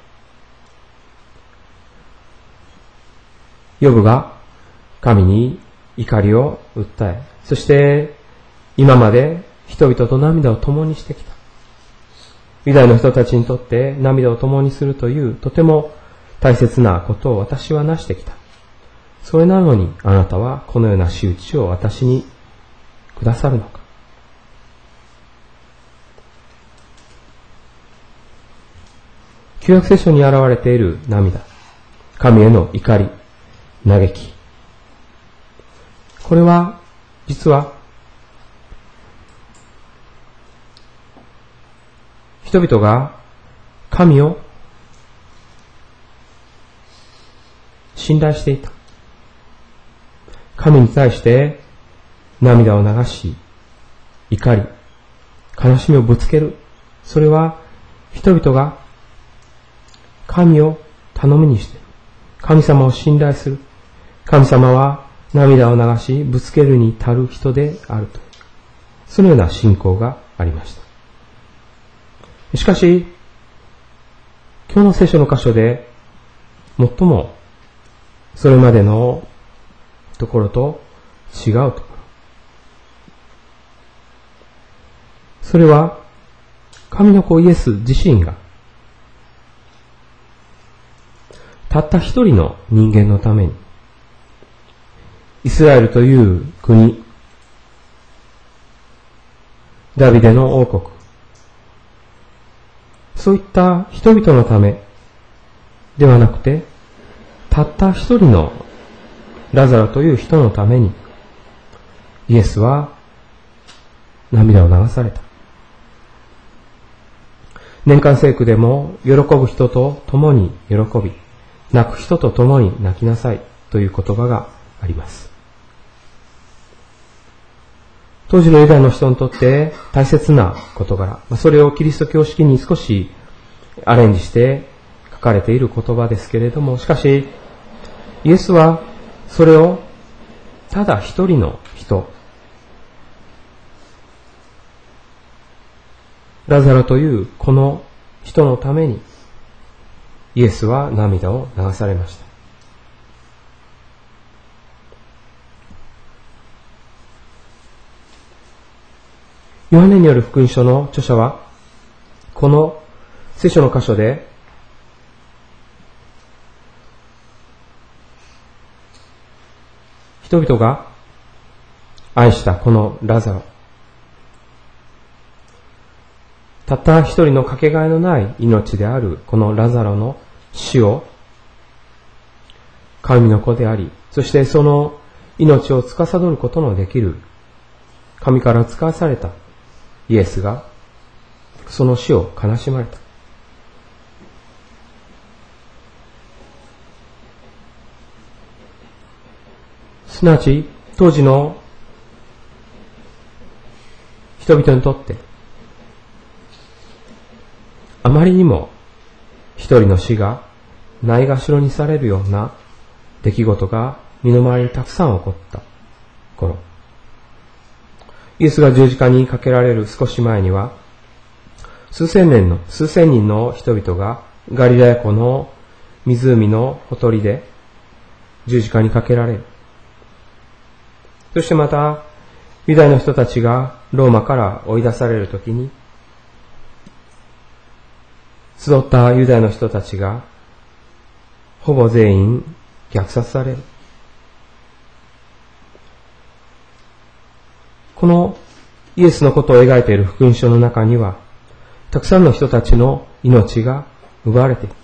[SPEAKER 3] ヨブが神に怒りを訴え、そして今まで人々と涙を共にしてきたユダヤの人たちにとって涙を共にするというとても大切なことを私はなしてきた。それなのにあなたはこのような仕打ちを私にくださるのか。旧約聖書に現れている涙、神への怒り、嘆き、これは実は人々が神を信頼していた。神に対して涙を流し、怒り、悲しみをぶつける。それは人々が神を頼みにして、神様を信頼する。神様は涙を流し、ぶつけるに足る人であると。そのような信仰がありました。しかし、今日の聖書の箇所で最もそれまでのところと違うところ。それは神の子イエス自身がたった一人の人間のために、イスラエルという国、ダビデの王国、そういった人々のためではなくて、たった一人のラザロという人のために、イエスは涙を流された。年間聖句でも、喜ぶ人と共に喜び、泣く人と共に泣きなさいという言葉があります。当時のユダヤの人にとって大切な事柄、それをキリスト教式に少しアレンジして書かれている言葉ですけれども、しかしイエスはそれをただ一人の人、ラザロというこの人のためにイエスは涙を流されました。ヨハネによる福音書の著者は、この聖書の箇所で人々が愛したこのラザロ、たった一人のかけがえのない命であるこのラザロの死を、神の子であり、そしてその命を司ることのできる神から使わされたイエスがその死を悲しまれた。 すなわち当時の人々にとってあまりにも一人の死がないがしろにされるような出来事が身の回りにたくさん起こった頃、イエスが十字架にかけられる少し前には、数千人の人々がガリラヤ湖の湖のほとりで十字架にかけられる。そしてまたユダヤの人たちがローマから追い出されるときに、集ったユダヤの人たちがほぼ全員虐殺される。このイエスのことを描いている福音書の中には、たくさんの人たちの命が奪われていった。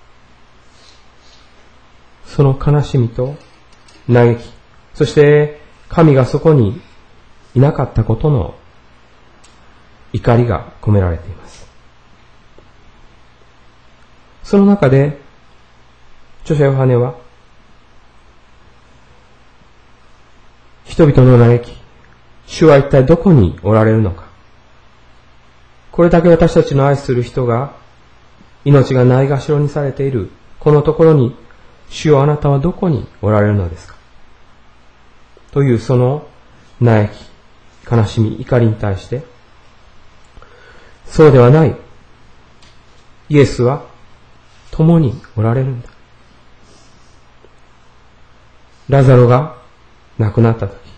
[SPEAKER 3] その悲しみと嘆き、そして神がそこにいなかったことの怒りが込められています。その中で著者ヨハネは、人々の嘆き、主は一体どこにおられるのか。これだけ私たちの愛する人が命がないがしろにされているこのところに、主よ、あなたはどこにおられるのですか、というその嘆き、悲しみ、怒りに対して、そうではない。イエスは共におられるんだ。ラザロが亡くなったとき、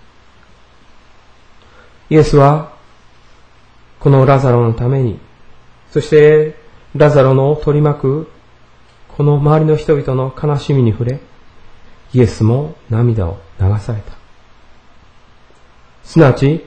[SPEAKER 3] イエスはこのラザロのために、そしてラザロの取り巻くこの周りの人々の悲しみに触れ、イエスも涙を流された。すなわち、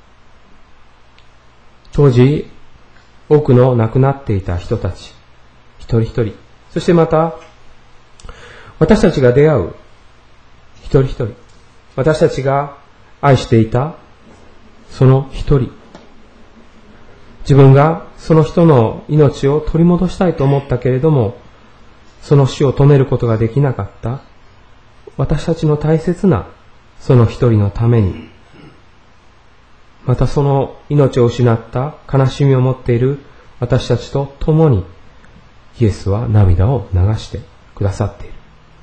[SPEAKER 3] 当時多くの亡くなっていた人たち、一人一人、そしてまた私たちが出会う一人一人、私たちが愛していたその一人、自分がその人の命を取り戻したいと思ったけれども、その死を止めることができなかった私たちの大切なその一人のために、またその命を失った悲しみを持っている私たちと共に、イエスは涙を流してくださっている。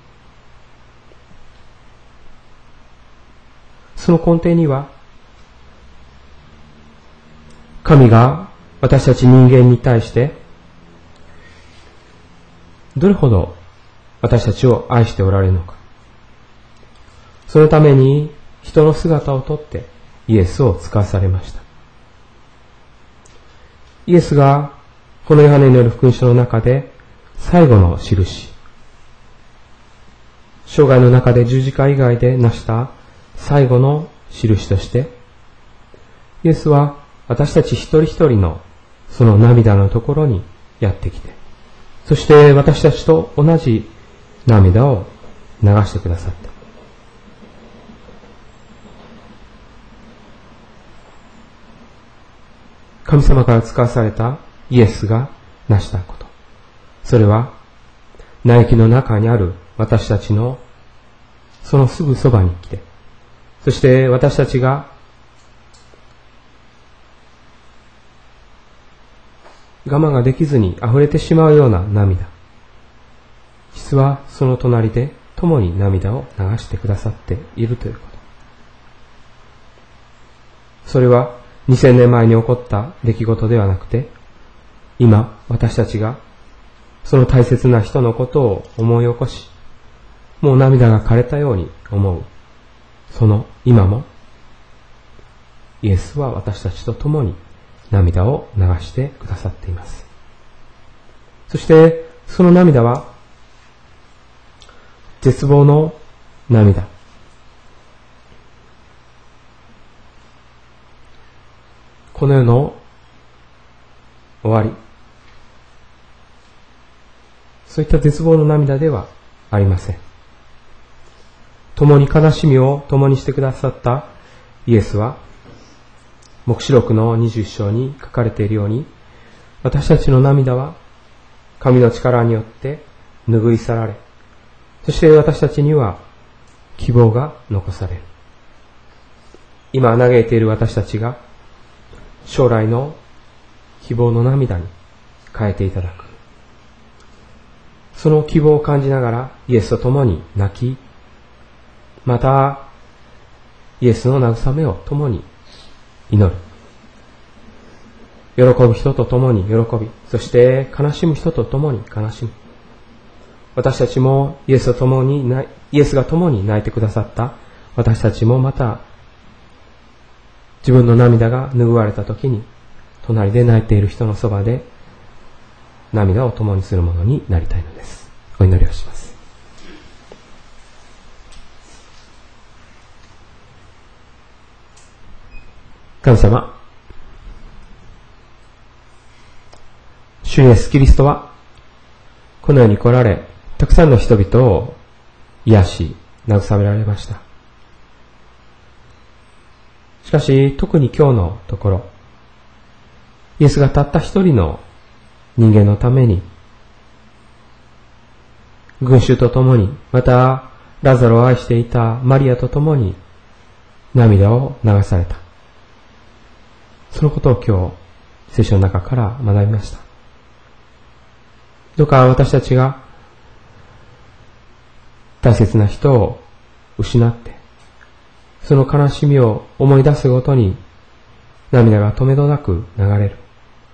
[SPEAKER 3] その根底には、神が私たち人間に対してどれほど私たちを愛しておられるのか、そのために人の姿をとってイエスを使わされました。イエスがこのヨハネによる福音書の中で最後の印、生涯の中で十字架以外で成した最後の印として、イエスは私たち一人一人のその涙のところにやってきて、そして私たちと同じ涙を流してくださった。神様から使わされたイエスが成したこと、それは嘆きの中にある私たちのそのすぐそばに来て、そして私たちが我慢ができずに溢れてしまうような涙、実はその隣で共に涙を流してくださっているということ。それは2000年前に起こった出来事ではなくて、今私たちがその大切な人のことを思い起こし、もう涙が枯れたように思うその今も、イエスは私たちと共に涙を流してくださっています。そしてその涙は絶望の涙、この世の終わり、そういった絶望の涙ではありません。共に悲しみを共にしてくださったイエスは、黙示録の21章に書かれているように、私たちの涙は神の力によって拭い去られ、そして私たちには希望が残される。今嘆いている私たちが将来の希望の涙に変えていただく。その希望を感じながらイエスと共に泣き、またイエスの慰めを共に祈る。喜ぶ人と共に喜び、そして悲しむ人と共に悲しむ。私たちもイエスが共に泣いてくださった私たちもまた自分の涙が拭われた時に隣で泣いている人のそばで涙を共にするものになりたいのです。お祈りをします。神様、主イエスキリストはこの世に来られ、たくさんの人々を癒し、慰められました。しかし、特に今日のところ、イエスがたった一人の人間のために、群衆と共に、またラザロを愛していたマリアと共に涙を流された。そのことを今日、聖書の中から学びました。どうか私たちが大切な人を失って、その悲しみを思い出すごとに涙が止めどなく流れる。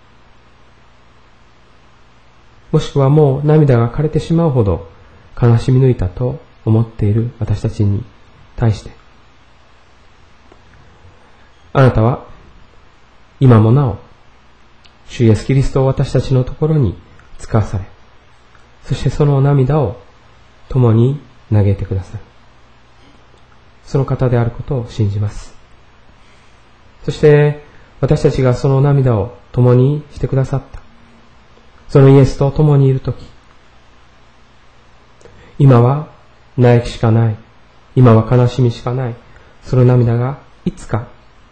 [SPEAKER 3] もしくはもう涙が枯れてしまうほど悲しみ抜いたと思っている私たちに対して、あなたは今もなお主イエスキリストを私たちのところに使わされ、そしてその涙を共に嘆いてくださる。その方であることを信じます。そして私たちがその涙を共にしてくださった、そのイエスと共にいるとき、今は嘆きしかない、今は悲しみしかない、その涙がいつか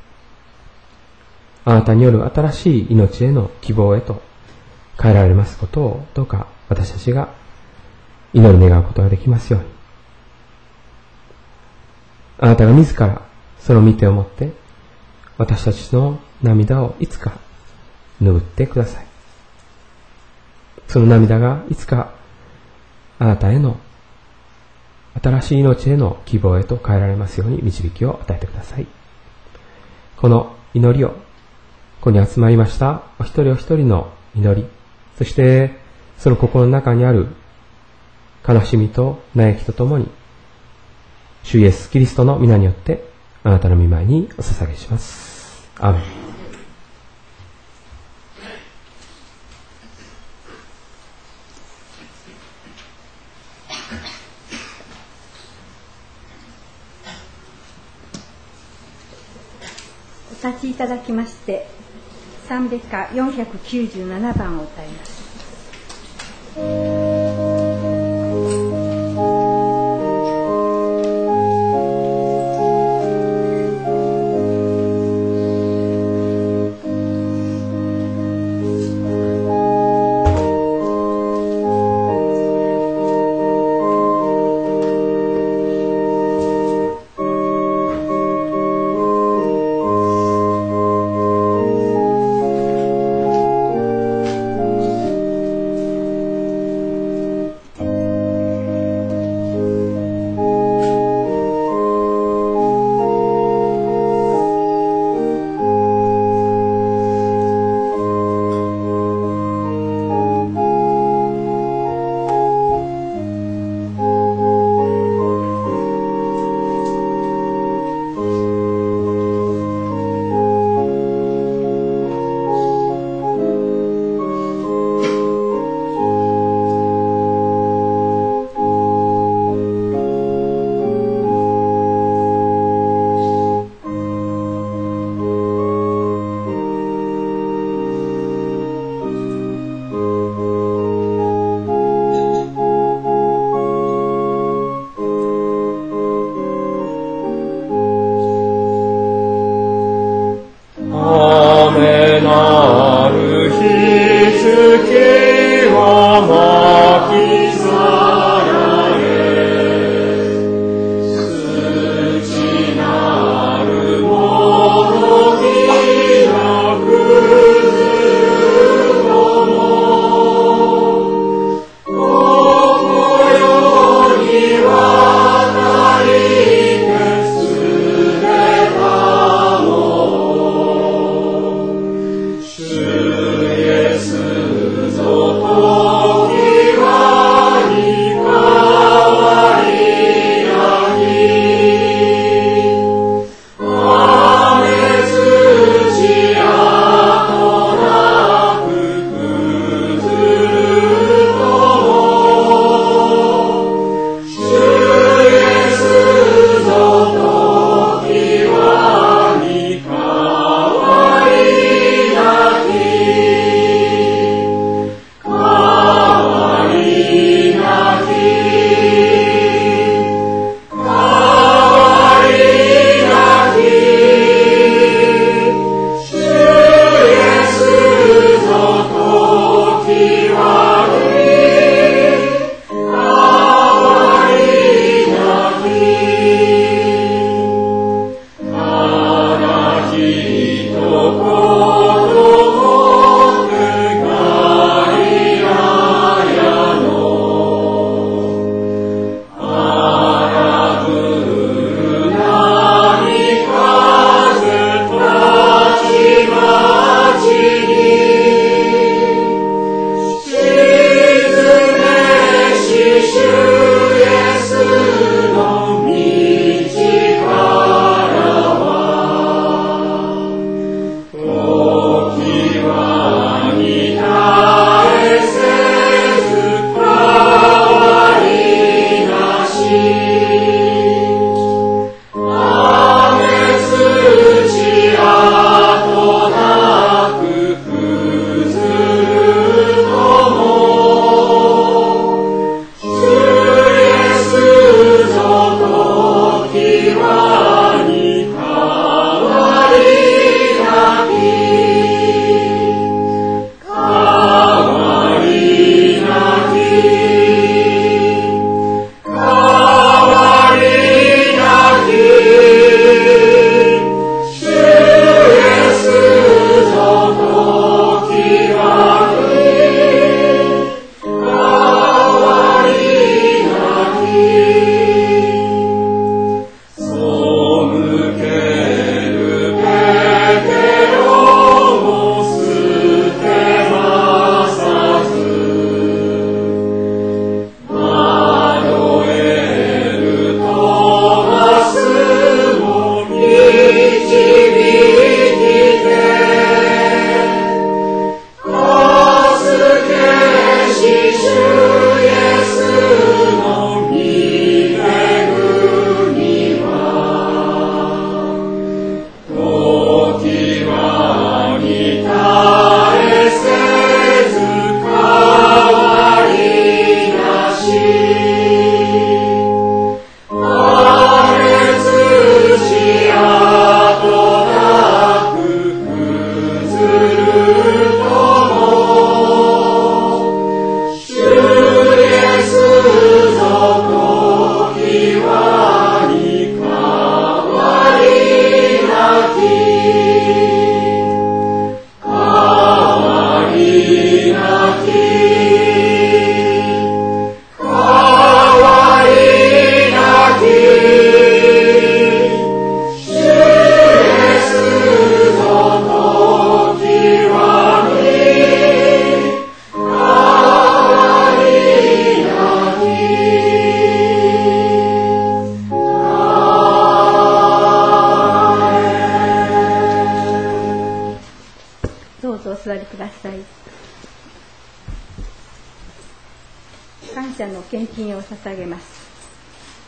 [SPEAKER 3] あなたによる新しい命への希望へと変えられますことを、どうか私たちが祈り願うことができますように。あなたが自らその御手を持って私たちの涙をいつか拭ってください。その涙がいつかあなたへの新しい命への希望へと変えられますように導きを与えてください。この祈りを、ここに集まりましたお一人お一人の祈り、そしてその心の中にある悲しみと嘆きとともに、主イエスキリストの皆によってあなたの御前にお捧げします。アーメン。
[SPEAKER 1] お立ちいただきまして賛美歌497番を歌います。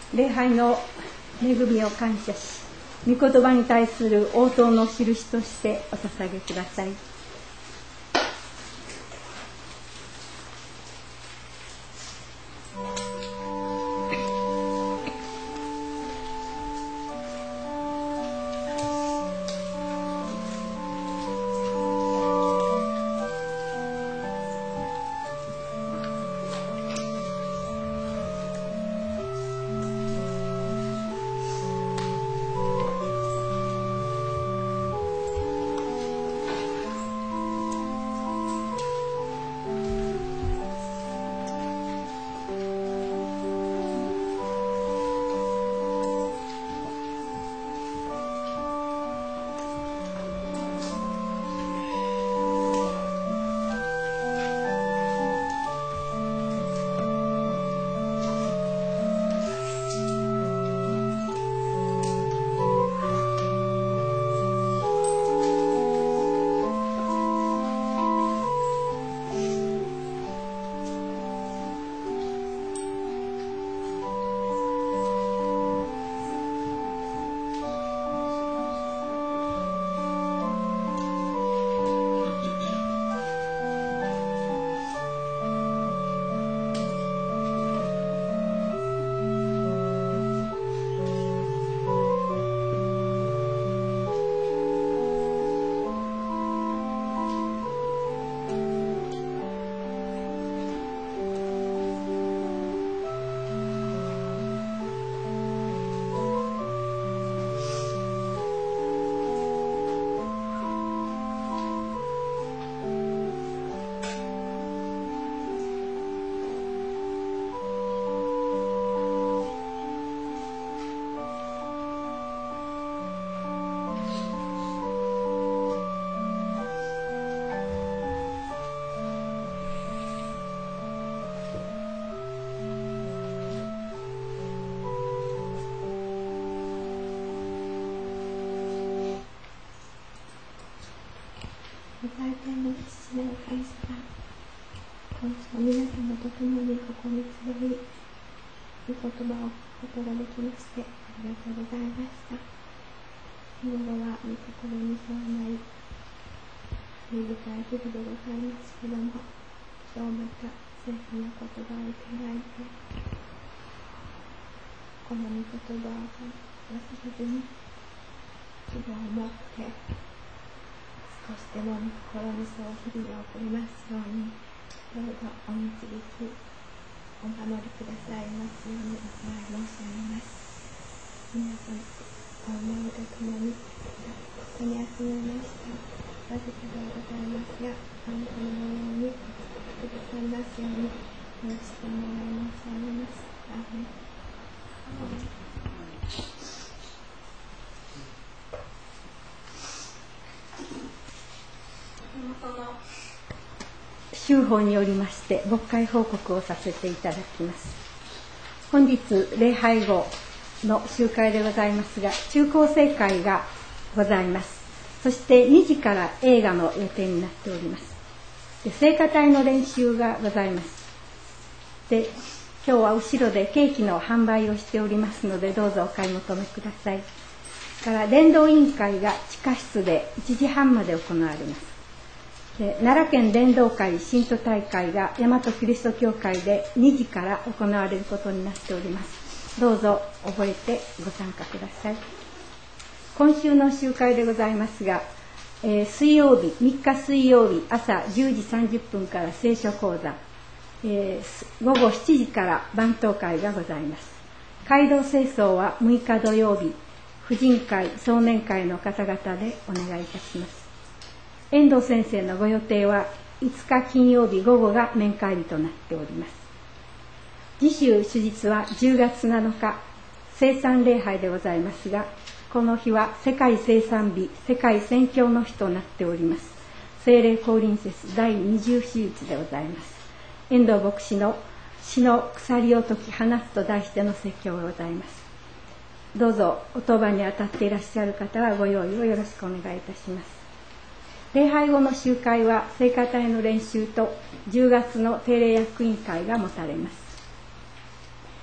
[SPEAKER 1] 礼拝の恵みを感謝し、御言葉に対する応答の印としてお捧げください。
[SPEAKER 4] 大天の父なる神様、今週皆様と共にここに集い、御言葉を聞くことができましてありがとうございました。日頃は御心に沿わない深い日々でございますけども、今日また聖書の言葉をいただいて、この御言葉を忘れずに希望を持って少しでも心にそう日々を送りますように、どうぞお導きお守りくださいますようにお願い申し上げます。皆さんお祈りとともに本当に集めましたわずかではございますが、あなたのようにくださいますようによろしくお願い申し上げます。アーメン。
[SPEAKER 1] 修法によりまして牧会報告をさせていただきます。本日礼拝後の集会でございますが、中高生会がございます。そして2時から映画の予定になっております。で、聖歌隊の練習がございます。で、今日は後ろでケーキの販売をしておりますので、どうぞお買い求めください。から伝道委員会が地下室で1時半まで行われます。で、奈良県伝道会信徒大会が大和キリスト教会で2時から行われることになっております。どうぞ覚えてご参加ください。今週の集会でございますが、水曜日、3日水曜日朝10時30分から聖書講座、午後7時から晩祷会がございます。街道清掃は6日土曜日、婦人会、少年会の方々でお願いいたします。遠藤先生のご予定は5日金曜日午後が面会日となっております。次週主日は10月7日、聖餐礼拝でございますが、この日は世界聖餐日、世界宣教の日となっております。聖霊降臨節第20手術でございます。遠藤牧師の死の鎖を解き放つと題しての説教がございます。どうぞお当番に当たっていらっしゃる方はご用意をよろしくお願いいたします。礼拝後の集会は聖歌隊の練習と10月の定例役員会が持たれます。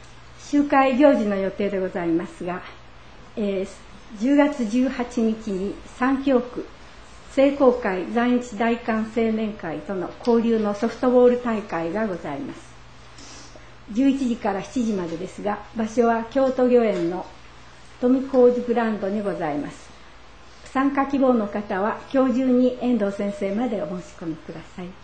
[SPEAKER 1] 集会行事の予定でございますが、10月18日に3教区聖公会在日大韓青年会との交流のソフトボール大会がございます。11時から7時までですが、場所は京都御苑の富小路グランドにございます。参加希望の方は今日中に遠藤先生までお申し込みください。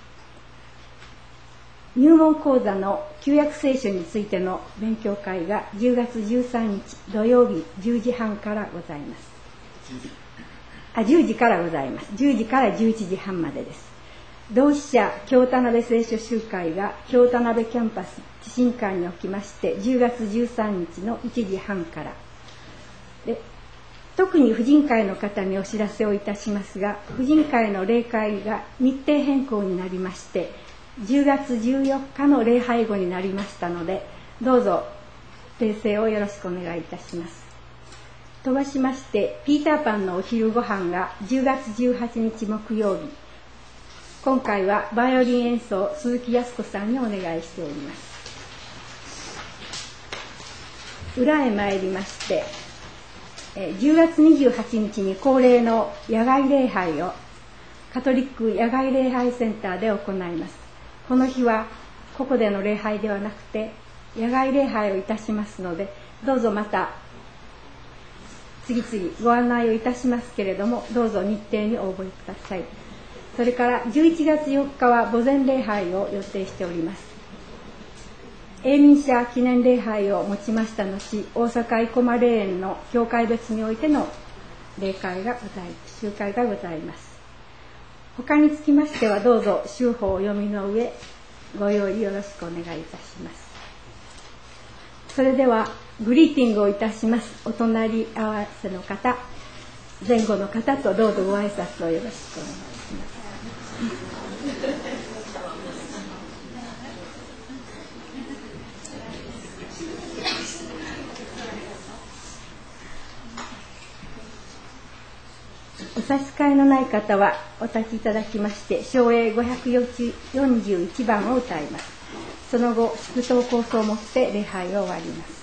[SPEAKER 1] 入門講座の旧約聖書についての勉強会が10月13日土曜日10時半からございます。10時からございます。10時から11時半までです。同志社京田辺聖書集会が京田辺キャンパス知信館におきまして10月13日の1時半からで、特に婦人会の方にお知らせをいたしますが、婦人会の例会が日程変更になりまして10月14日の礼拝後になりましたので、どうぞ訂正をよろしくお願いいたします。飛ばしまして、ピーターパンのお昼ご飯が10月18日木曜日、今回はバイオリン演奏鈴木康子さんにお願いしております。裏へ参りまして、10月28日に恒例の野外礼拝をカトリック野外礼拝センターで行います。この日はここでの礼拝ではなくて野外礼拝をいたしますので、どうぞまた次々ご案内をいたしますけれども、どうぞ日程にお覚えください。それから11月4日は墓前礼拝を予定しております。永民者記念礼拝をもちました後、大阪生駒霊園の教会別においての集会がございます。他につきましてはどうぞ修法をお読みの上ご用意よろしくお願いいたします。それではグリーティングをいたします。お隣り合わせの方、前後の方とどうぞご挨拶をよろしくお願いします。お差し支えのない方はお立ちいただきまして、唱詠541番を歌います。その後、祝祷構想をもって礼拝を終わります。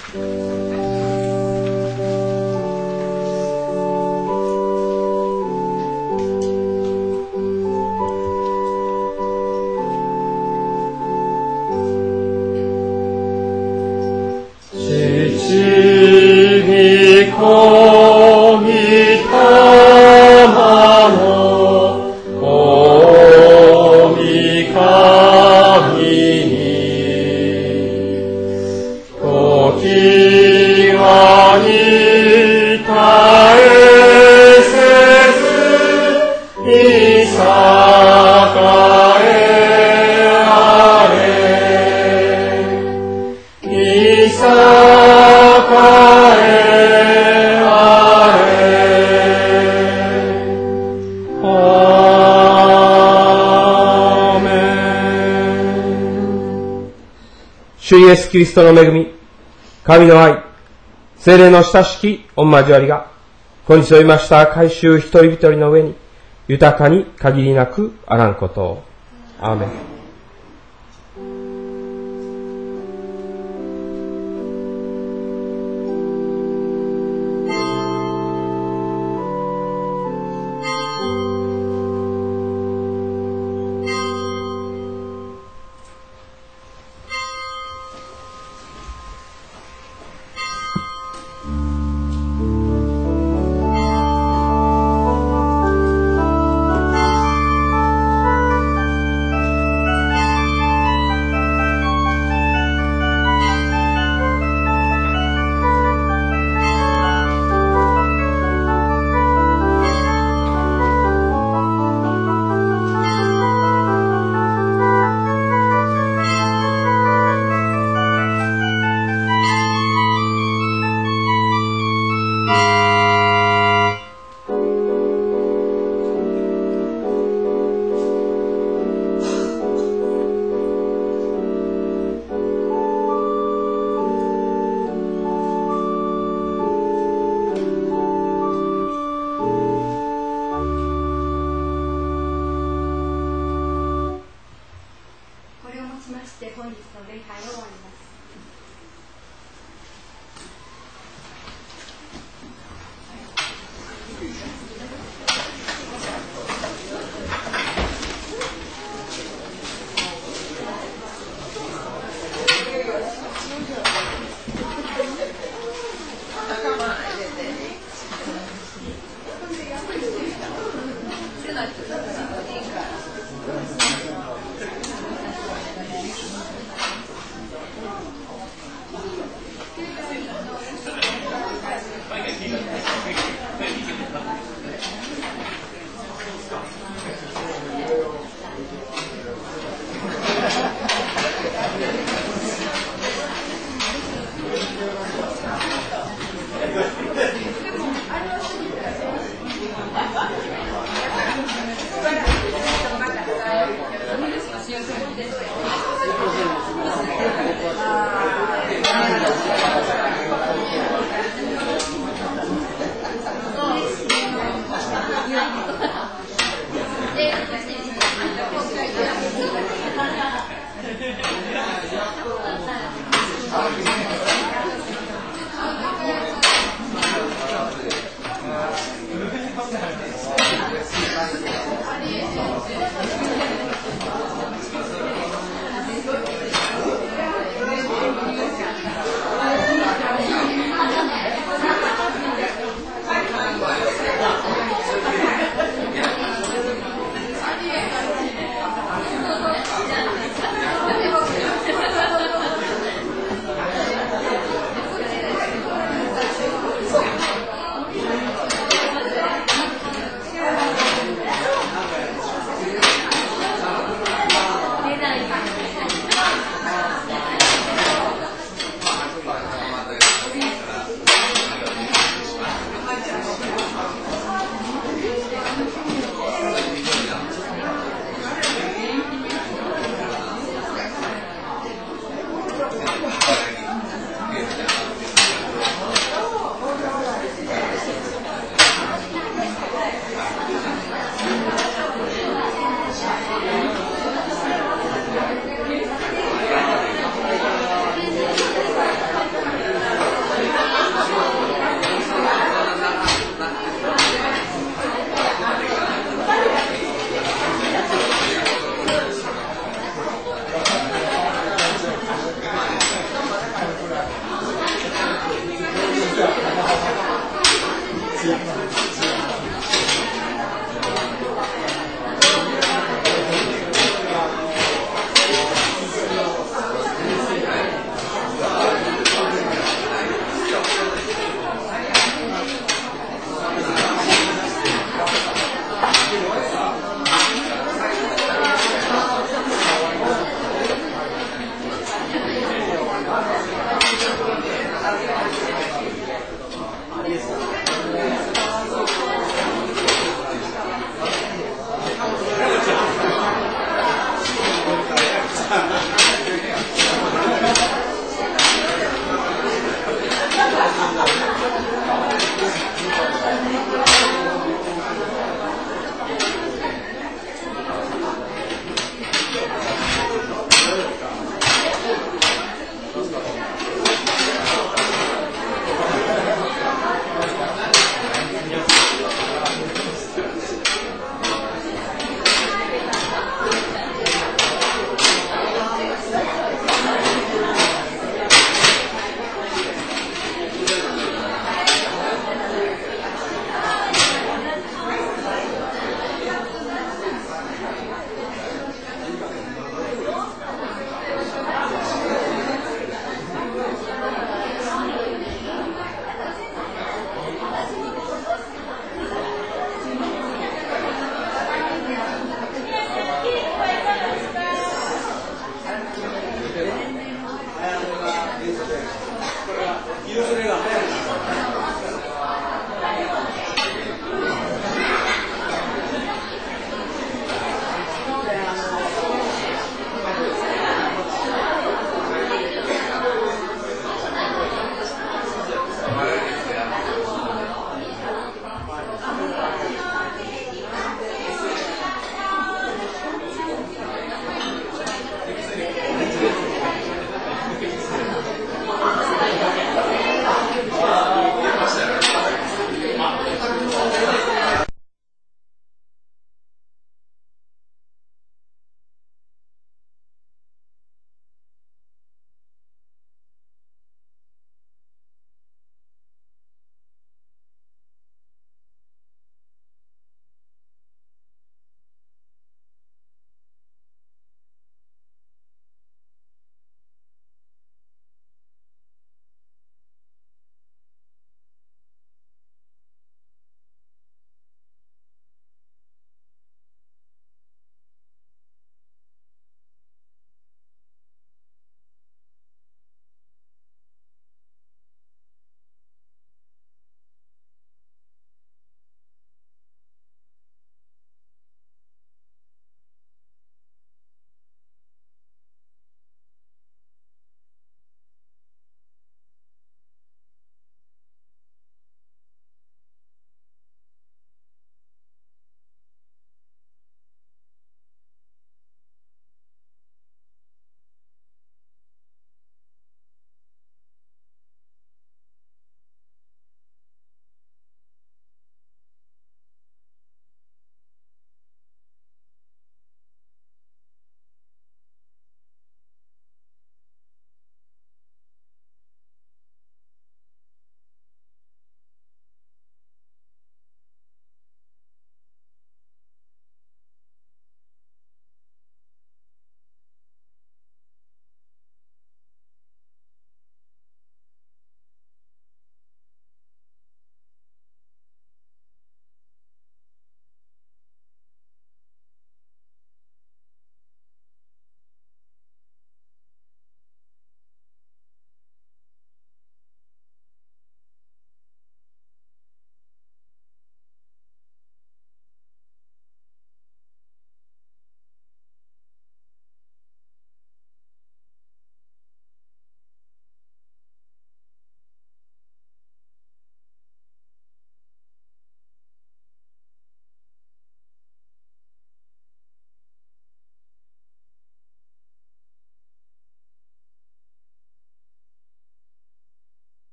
[SPEAKER 3] 主イエスキリストの恵み、神の愛、聖霊の親しき御交わりが、今日をいました改宗一人一人の上に、豊かに限りなくあらんことを。アーメン。
[SPEAKER 2] 「
[SPEAKER 5] それが早